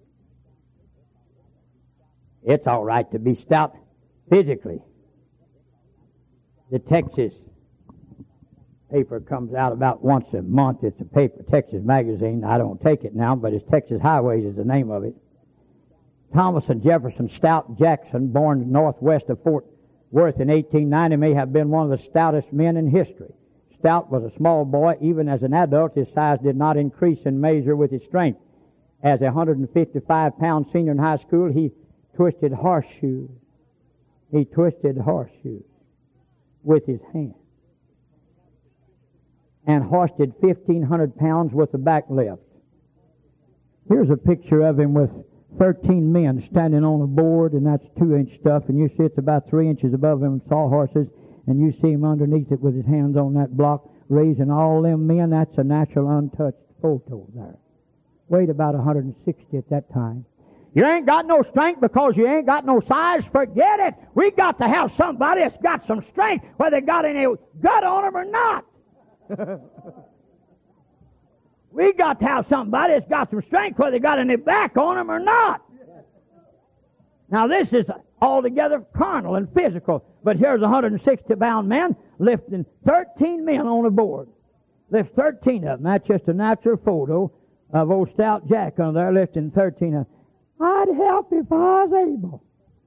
It's all right to be stout physically. The Texas paper comes out about once a month. It's a paper, Texas magazine. I don't take it now, but it's Texas Highways is the name of it. Thomas and Jefferson Stout Jackson, born northwest of Fort Worth in eighteen ninety may have been one of the stoutest men in history. Stout was a small boy. Even as an adult, his size did not increase in measure with his strength. As a one hundred fifty-five pound senior in high school, he twisted horseshoes. He twisted horseshoes with his hand. And hoisted fifteen hundred pounds with the back lift. Here's a picture of him with thirteen men standing on a board, and that's two-inch stuff, and you see it's about three inches above him, sawhorses, and you see him underneath it with his hands on that block, raising all them men. That's a natural untouched photo there. Weighed about one hundred sixty at that time. You ain't got no strength because you ain't got no size? Forget it. We got to have somebody that's got some strength, whether they got any gut on them or not. We got to have somebody that's got some strength, whether they got any back on them or not. Now this is altogether carnal and physical, but here's a one hundred sixty pound man lifting thirteen men on a board. Lifts thirteen of them. That's just a natural photo of old Stout Jack on there lifting thirteen of them. I'd help if I was able.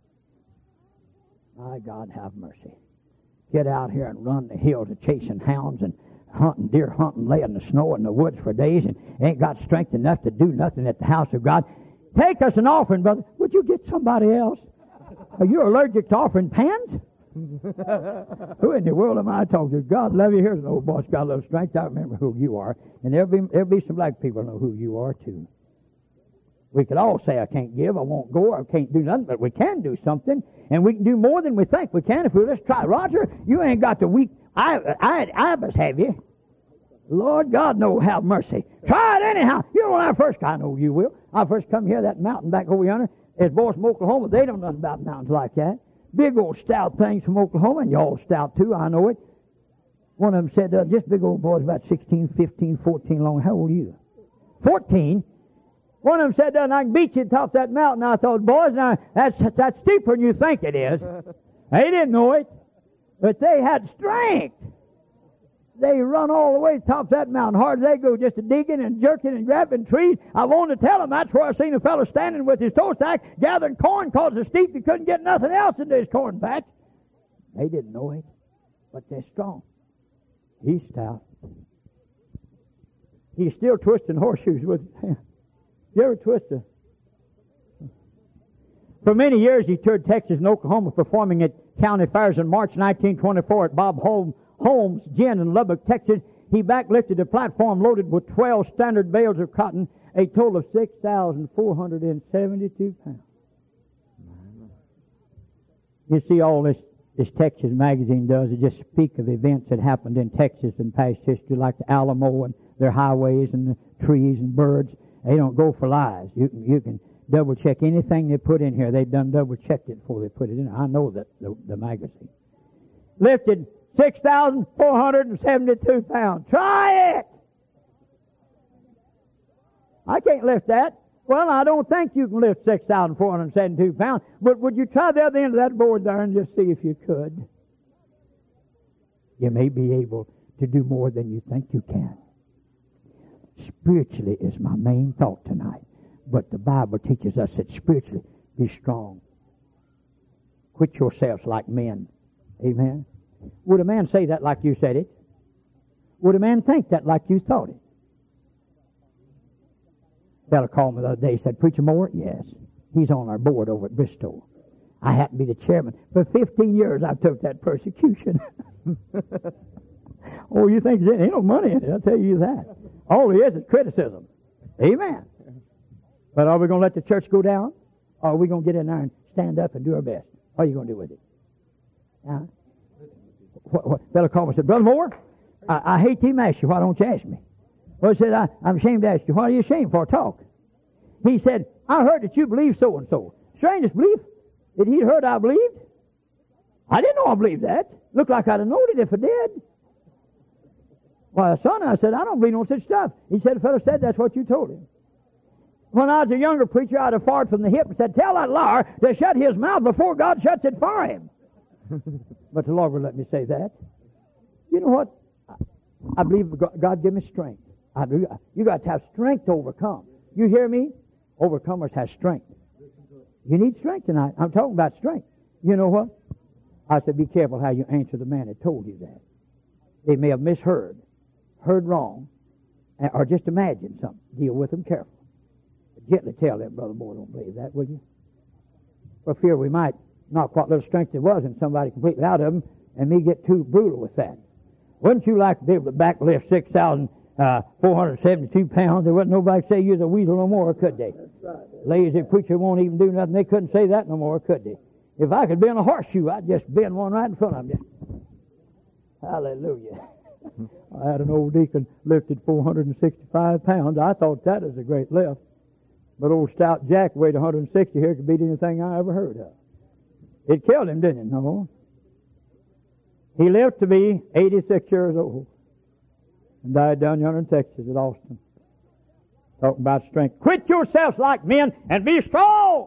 My God, have mercy. Get out here and run the hills of chasing hounds and hunting, deer hunting, laying in the snow in the woods for days, and ain't got strength enough to do nothing at the house of God. Take us an offering, brother. Would you get somebody else? Are you allergic to offering pans? Who in the world am I talking to? God love you. Here's an old boy's got a little strength. I remember who you are. And there'll be, there'll be some black people know who you are, too. We could all say, I can't give, I won't go, I can't do nothing, but we can do something, and we can do more than we think we can if we just try. Roger, you ain't got the weak I, I, I must have you. Lord God, no, have mercy. Try it anyhow. You know when I first, I know you will. I first come here, that mountain back over yonder, as boys from Oklahoma, they don't know nothing about mountains like that. Big old stout things from Oklahoma, and y'all stout too, I know it. One of them said, uh, just big old boys about sixteen, fifteen, fourteen long. How old are you? fourteen. One of them said, uh, I can beat you atop that mountain. I thought, boys, now that's, that's steeper than you think it is. They didn't know it. But they had strength. They run all the way top that mountain. Hard as they go, just a digging and jerking and grabbing trees. I wanted to tell them that's where I seen a fellow standing with his toe stack gathering corn because the steep he couldn't get nothing else into his corn patch. They didn't know it, but they're strong. He's stout. He's still twisting horseshoes with his hand. You ever twist a... For many years he toured Texas and Oklahoma performing at county fairs. In March nineteen twenty-four at Bob Holmes Gin in Lubbock, Texas, he backlifted a platform loaded with twelve standard bales of cotton, a total of six thousand four hundred seventy-two pounds. You see, all this, this Texas magazine does is just speak of events that happened in Texas in past history, like the Alamo and their highways and the trees and birds. They don't go for lies. You can, you can double check anything they put in here. They've done double checked it before they put it in. I know that the, the magazine lifted six thousand four hundred seventy-two pounds. Try it. I can't lift that. Well, I don't think you can lift six thousand four hundred seventy-two pounds. But would you try the other end of that board there and just see if you could? You may be able to do more than you think you can. Spiritually is my main thought tonight. But the Bible teaches us that spiritually, be strong. Quit yourselves like men. Amen. Would a man say that like you said it? Would a man think that like you thought it? A fellow called me the other day. He said, Preacher Moore? Yes. He's on our board over at Bristol. I happen to be the chairman. For fifteen years I took that persecution. Oh, you think there ain't no money in it? I'll tell you that. All it is is criticism. Amen. But are we going to let the church go down? Or are we going to get in there and stand up and do our best? What are you going to do with it? Huh? What, what, fellow called me and said, Brother Moore, I, I hate to even ask you. Why don't you ask me? Well, he said, I, I'm ashamed to ask you. What are you ashamed for? Talk. He said, I heard that you believe so and so. Strangest belief that he'd heard I believed. I didn't know I believed that. Looked like I'd have known it if I did. Why, son, I said, I don't believe no such stuff. He said, the fellow said that's what you told him. When I was a younger preacher, I'd have fired from the hip and said, tell that liar to shut his mouth before God shuts it for him. But the Lord would let me say that. You know what? I believe God give me strength. I do. You got to have strength to overcome. You hear me? Overcomers have strength. You need strength tonight. I'm talking about strength. You know what? I said, be careful how you answer the man that told you that. They may have misheard, heard wrong, or just imagined something. Deal with them careful. But gently tell that brother, boy, don't believe that, will you? For fear we might knock what little strength there was in somebody completely out of them, and me get too brutal with that. Wouldn't you like to be able to backlift six thousand four hundred seventy-two pounds? There wasn't nobody say you was a weasel no more, could they? That's right. Lazy preacher won't even do nothing. They couldn't say that no more, could they? If I could bend a horseshoe, I'd just bend one right in front of them. Hallelujah. I had an old deacon lifted four hundred sixty-five pounds. I thought that was a great lift. But old stout Jack weighed one hundred sixty here, could beat anything I ever heard of. It killed him, didn't it? No. He lived to be eighty-six years old and died down yonder in Texas at Austin. Talking about strength. Quit yourselves like men and be strong.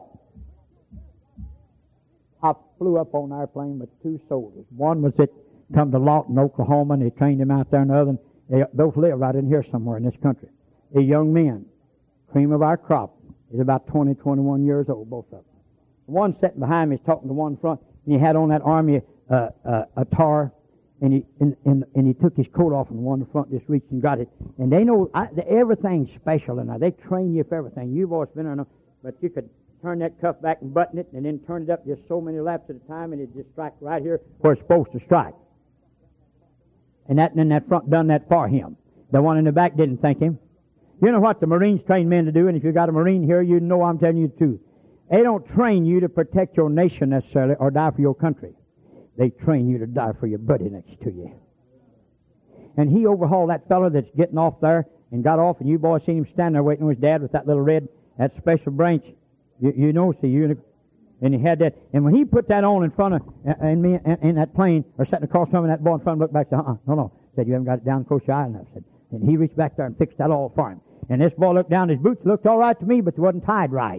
I flew up on our plane with two soldiers. One was at come to Lawton, Oklahoma, and they trained him out there, and the other, they both live right in here somewhere in this country. They're young men, cream of our crop. He's about twenty, twenty-one years old, both of them. One sitting behind me is talking to one in front, and he had on that army uh, uh, attire, and he and, and, and he took his coat off, and one in front just reached and got it. And they know I, the, everything's special, and they train you for everything. You've always been on, but you could turn that cuff back and button it, and then turn it up just so many laps at a time, and it just strike right here where it's supposed to strike. And that and then that front done that for him. The one in the back didn't thank him. You know what the Marines train men to do, and if you got a Marine here, you know I'm telling you the truth. They don't train you to protect your nation necessarily or die for your country. They train you to die for your buddy next to you. And he overhauled that fellow that's getting off there and got off, and you boys seen him standing there waiting on his dad with that little red, that special branch. You, you know, see, you, and he had that. And when he put that on in front of and me in, in that plane, or sitting across from him, and that boy in front of him looked back and said, uh-uh, no, no. Said, you haven't got it down close your eye enough. Said, and he reached back there and fixed that all for him. And this boy looked down, his boots looked all right to me, but they wasn't tied right.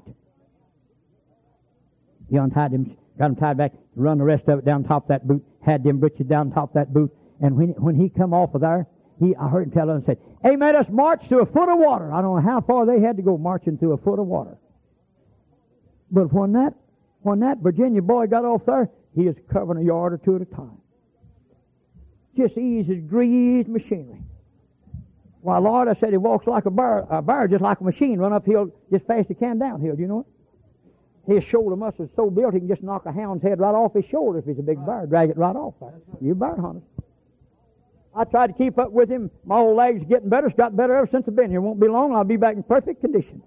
He untied them, got them tied back, run the rest of it down top of that boot, had them britches down top of that boot. And when when he come off of there, he I heard him tell us and said, hey, made us march through a foot of water. I don't know how far they had to go marching through a foot of water. But when that when that Virginia boy got off there, he is covering a yard or two at a time. Just easy, greased machinery. Why, Lord, I said he walks like a bird, a bird just like a machine, run uphill just fast as he can downhill. Do you know it? His shoulder muscles so built he can just knock a hound's head right off his shoulder if he's a big bird, drag it right off there. You bird hunters. I tried to keep up with him. My old legs are getting better. It's got better ever since I've been here. Won't be long. I'll be back in perfect condition.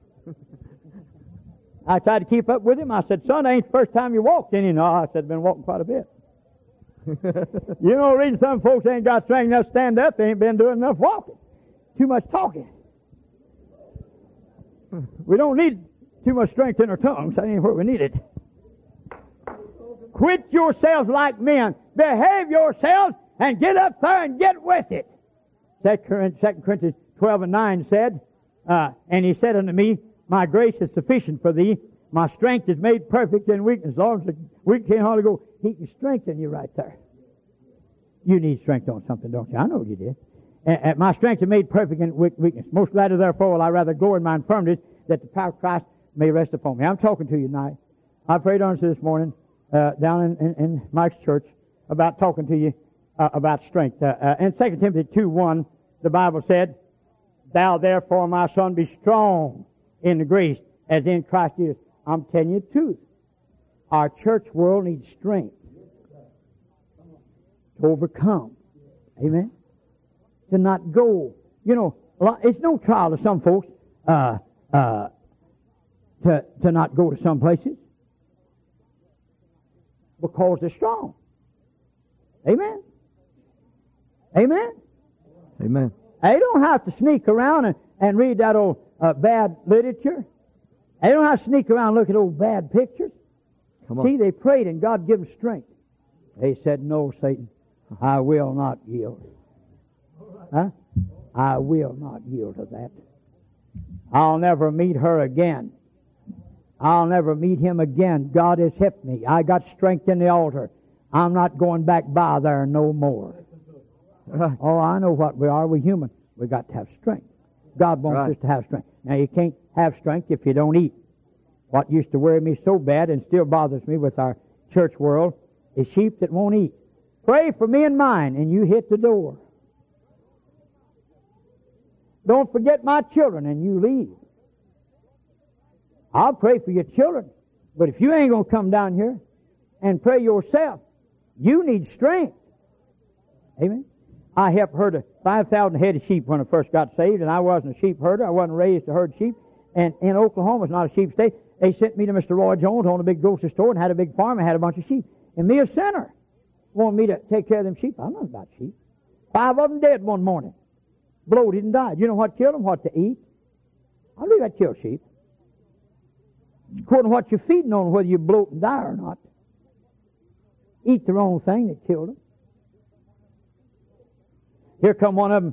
I tried to keep up with him. I said, son, ain't the first time you walked in. You know, I said, I've been walking quite a bit. You know, the reason some folks ain't got strength enough to stand up, they ain't been doing enough walking. Too much talking. We don't need too much strength in our tongues. That ain't where we need it. Quit yourselves like men. Behave yourselves and get up there and get with it. Second Corinthians twelve and nine said, uh, and he said unto me, my grace is sufficient for thee. My strength is made perfect in weakness. As long as the weak can't hardly go, he can strengthen you right there. You need strength on something, don't you? I know you did. Uh, my strength is made perfect in weakness. Most gladly, therefore, will I rather glory in my infirmities, that the power of Christ may rest upon me. I'm talking to you tonight. I prayed on you this morning uh, down in, in, in Mike's church about talking to you uh, about strength. Uh, uh, in Second Timothy two one, the Bible said, thou therefore, my son, be strong in the grace as in Christ Jesus. I'm telling you the truth. Our church world needs strength to overcome. Amen? To not go. You know, it's no trial to some folks uh, uh, to, to not go to some places because they're strong. Amen? Amen? Amen. They don't have to sneak around and, and read that old uh, bad literature. They don't have to sneak around and look at old bad pictures. Come on. See, they prayed and God gave them strength. They said, no, Satan, I will not yield. Huh? I will not yield to that. I'll never meet her again. I'll never meet him again. God has helped me. I got strength in the altar. I'm not going back by there no more. Oh, I know what we are. We're human. We got to have strength. God wants Right. us to have strength. Now, you can't have strength if you don't eat. What used to worry me so bad and still bothers me with our church world is sheep that won't eat. Pray for me and mine, and you hit the door. Don't forget my children, and you leave. I'll pray for your children, but if you ain't going to come down here and pray yourself, you need strength. Amen. I helped herd a five thousand head of sheep when I first got saved, and I wasn't a sheep herder. I wasn't raised to herd sheep. And in Oklahoma, it's not a sheep state. They sent me to Mister Roy Jones, owned a big grocery store, and had a big farm, and had a bunch of sheep. And me, a sinner, wanted me to take care of them sheep. I don't know about sheep. Five of them dead one morning. Bloated and died. You know what killed them? What to eat. I believe that kills sheep. It's according to what you're feeding on, whether you bloat and die or not. Eat the wrong thing that killed them. Here come one of them.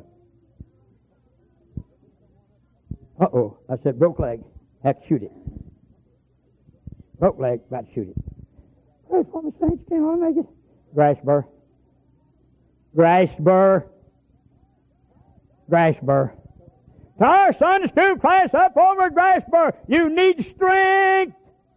Uh-oh. I said, broke leg. Have to shoot it. Broke leg. About to shoot it. Pray for me, saints. Can't want to make it. Grass burr. Grass burr. Grass burr. To our Sunday school class up over at Grass burr, you need strength.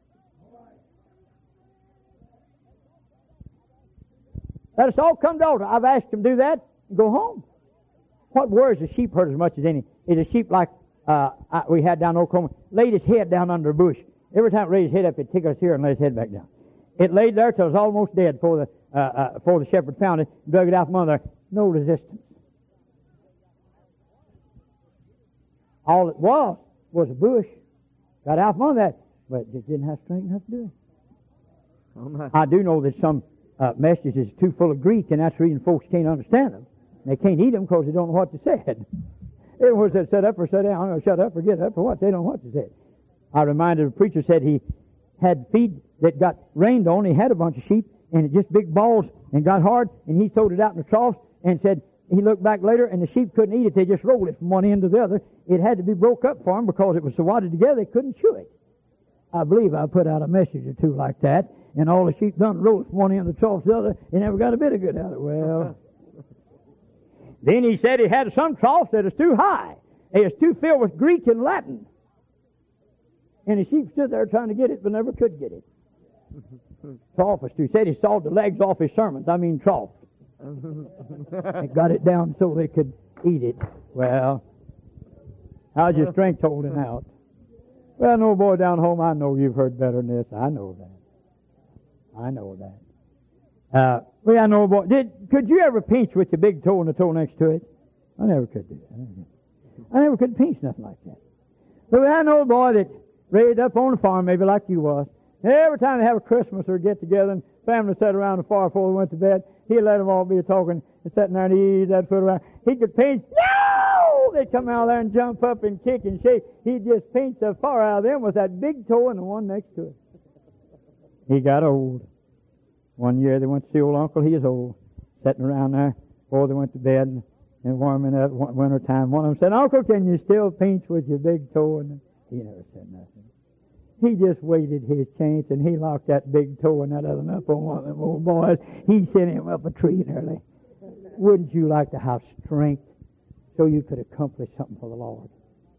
Let us all come to the altar. I've asked them to do that and go home. What worries a sheep herd as much as any is a sheep like uh, I, we had down in Oklahoma, laid his head down under a bush. Every time it raised his head up, it'd tickle us here and lay his head back down. It laid there till it was almost dead before the, uh, uh, before the shepherd found it and dug it out from under there. No resistance. All it was was a bush. Got out from under that, but it didn't have strength enough to do it. Oh, my. I do know that some uh, messages is too full of Greek, and that's the reason folks can't understand them. They can't eat them because they don't know what to say. It was that set up or sit down, or shut up or get up, or what. They don't know what to say. I reminded a preacher said he had feed that got rained on. He had a bunch of sheep, and it just big balls and got hard, and he throwed it out in the troughs and said he looked back later, and the sheep couldn't eat it. They just rolled it from one end to the other. It had to be broke up for them because it was so wadded together they couldn't chew it. I believe I put out a message or two like that, and all the sheep done rolled from one end of the troughs to the other. They never got a bit of good out of it. Well, then he said he had some troughs that was too high. They was too filled with Greek and Latin. And the sheep stood there trying to get it, but never could get it. Trough was too. He said he sawed the legs off his sermons. I mean trough. And got it down so they could eat it. Well, how's your strength holding out? Well, no, boy, down home, I know you've heard better than this. I know that. I know that. Uh, well, I know, boy. Did could you ever pinch with your big toe and the toe next to it? I never could do that. I never could pinch nothing like that. But I know a boy that raised up on the farm, maybe like you was. Every time they have a Christmas or get together and family sat around the fire before they went to bed, he'd let them all be talking and sitting there and he'd ease that foot around. He could pinch. No! They'd come out there and jump up and kick and shake. He'd just pinch the far out of them with that big toe and the one next to it. He got old. One year they went to see old uncle. He was old, sitting around there before they went to bed and, and warming up winter time. One of them said, "Uncle, can you still pinch with your big toe?" And he never said nothing. He just waited his chance, and he locked that big toe and that other one up on one of them old boys. He sent him up a tree nearly. Wouldn't you like to have strength so you could accomplish something for the Lord?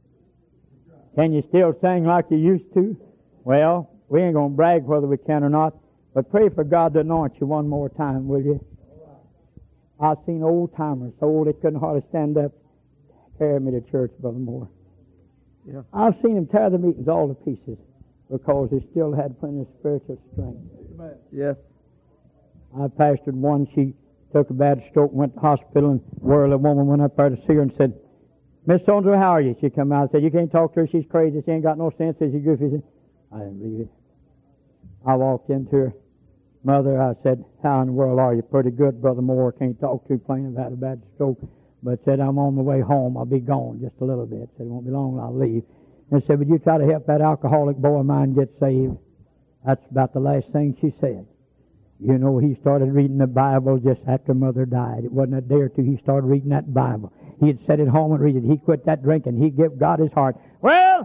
Can you still sing like you used to? Well, we ain't going to brag whether we can or not, but pray for God to anoint you one more time, will you? I've seen old-timers so old they couldn't hardly stand up. Carry me to church, Brother Moore. Yeah. I've seen them tear the meetings all to pieces because they still had plenty of spiritual strength. Yes. I pastored one. She took a bad stroke and went to the hospital, and where a woman went up there to see her and said, "Miss So-and-so, how are you?" She come out and said, "You can't talk to her. She's crazy. She ain't got no sense." Says, "You goofy." Said, I didn't believe it. I walked into her. "Mother," I said, "how in the world are you?" "Pretty good, Brother Moore. Can't talk too plain. I've had a bad stroke." But said, "I'm on the way home. I'll be gone just a little bit." Said, "It won't be long. I'll leave." And said, "Would you try to help that alcoholic boy of mine get saved?" That's about the last thing she said. You know, he started reading the Bible just after Mother died. It wasn't a day or two he started reading that Bible. He'd sit at home and read it. He quit that drinking. He'd give God his heart. Well,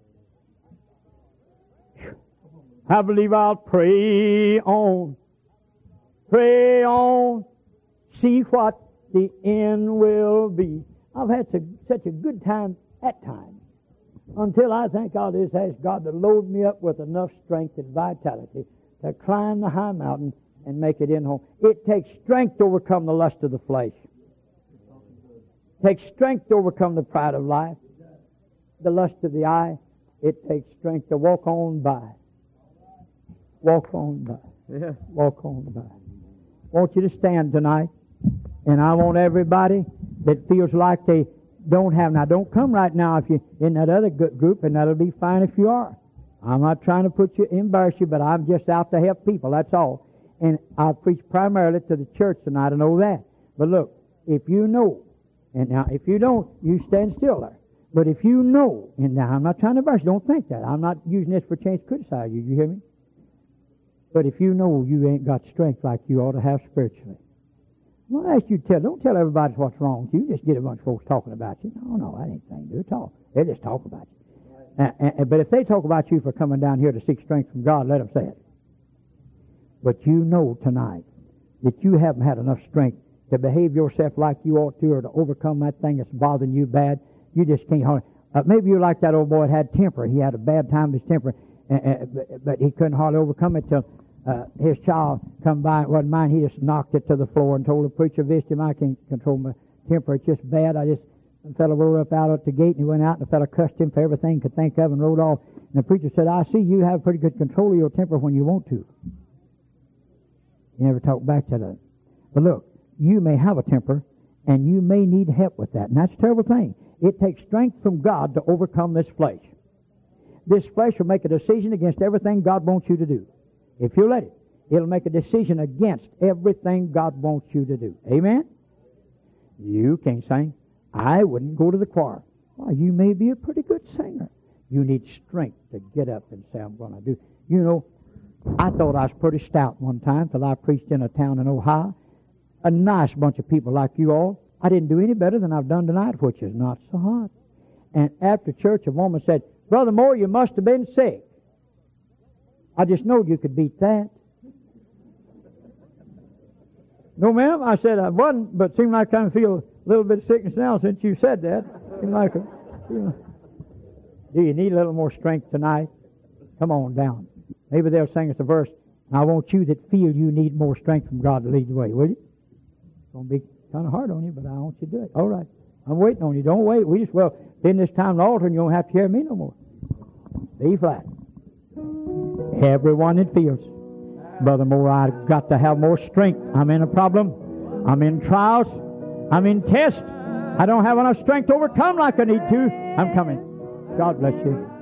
I believe I'll pray on. Pray on. See what the end will be. I've had such, such a good time at times until I think I'll just ask God to load me up with enough strength and vitality to climb the high mountain and make it in home. It takes strength to overcome the lust of the flesh. It takes strength to overcome the pride of life, the lust of the eye. It takes strength to walk on by. Walk on by. Yeah. Walk on by. I want you to stand tonight, and I want everybody that feels like they don't have. Now, don't come right now if you're in that other group, and that'll be fine if you are. I'm not trying to put you, embarrass you, but I'm just out to help people, that's all. And I preach primarily to the church tonight, I know that. But look, if you know, and now if you don't, you stand still there. But if you know, and now I'm not trying to embarrass you, don't think that. I'm not using this for a chance to criticize you, you hear me? But if you know you ain't got strength like you ought to have spiritually, well, I ask you to tell, don't tell everybody what's wrong with you. Just get a bunch of folks talking about you. No, no, that ain't anything to do. Talk. They just talk about you. Uh, uh, but if they talk about you for coming down here to seek strength from God, let them say it. But you know tonight that you haven't had enough strength to behave yourself like you ought to, or to overcome that thing that's bothering you bad. You just can't hardly. Uh, maybe you're like that old boy that had temper. He had a bad time with his temper, uh, uh, but, but he couldn't hardly overcome it till uh, his child come by. It wasn't mine. He just knocked it to the floor and told the preacher, "Vished him, I can't control my temper. It's just bad. I just." The fellow rode up out at the gate, and he went out, and the fellow cussed him for everything he could think of and rode off. And the preacher said, "I see you have pretty good control of your temper when you want to." He never talked back to that. But look, you may have a temper, and you may need help with that. And that's a terrible thing. It takes strength from God to overcome this flesh. This flesh will make a decision against everything God wants you to do. If you let it, it'll make a decision against everything God wants you to do. Amen? You can't sing. I wouldn't go to the choir. Well, you may be a pretty good singer. You need strength to get up and say, "I'm going to do." You know, I thought I was pretty stout one time till I preached in a town in Ohio. A nice bunch of people like you all. I didn't do any better than I've done tonight, which is not so hard. And after church, a woman said, "Brother Moore, you must have been sick." I just knowed you could beat that. "No, ma'am." I said, "I wasn't, but it seemed like I kind of feel a little bit of sickness now since you said that." Seemed like a, you know. Do you need a little more strength tonight? Come on down. Maybe they'll sing us a verse. I want you that feel you need more strength from God to lead the way, will you? It's going to be kind of hard on you, but I want you to do it. All right. I'm waiting on you. Don't wait. We just, well, in this time of the altar, and you don't have to hear me no more. B flat. Everyone that feels, "Brother Moore, I've got to have more strength. I'm in a problem. I'm in trials. I'm in tests. I don't have enough strength to overcome like I need to. I'm coming." God bless you.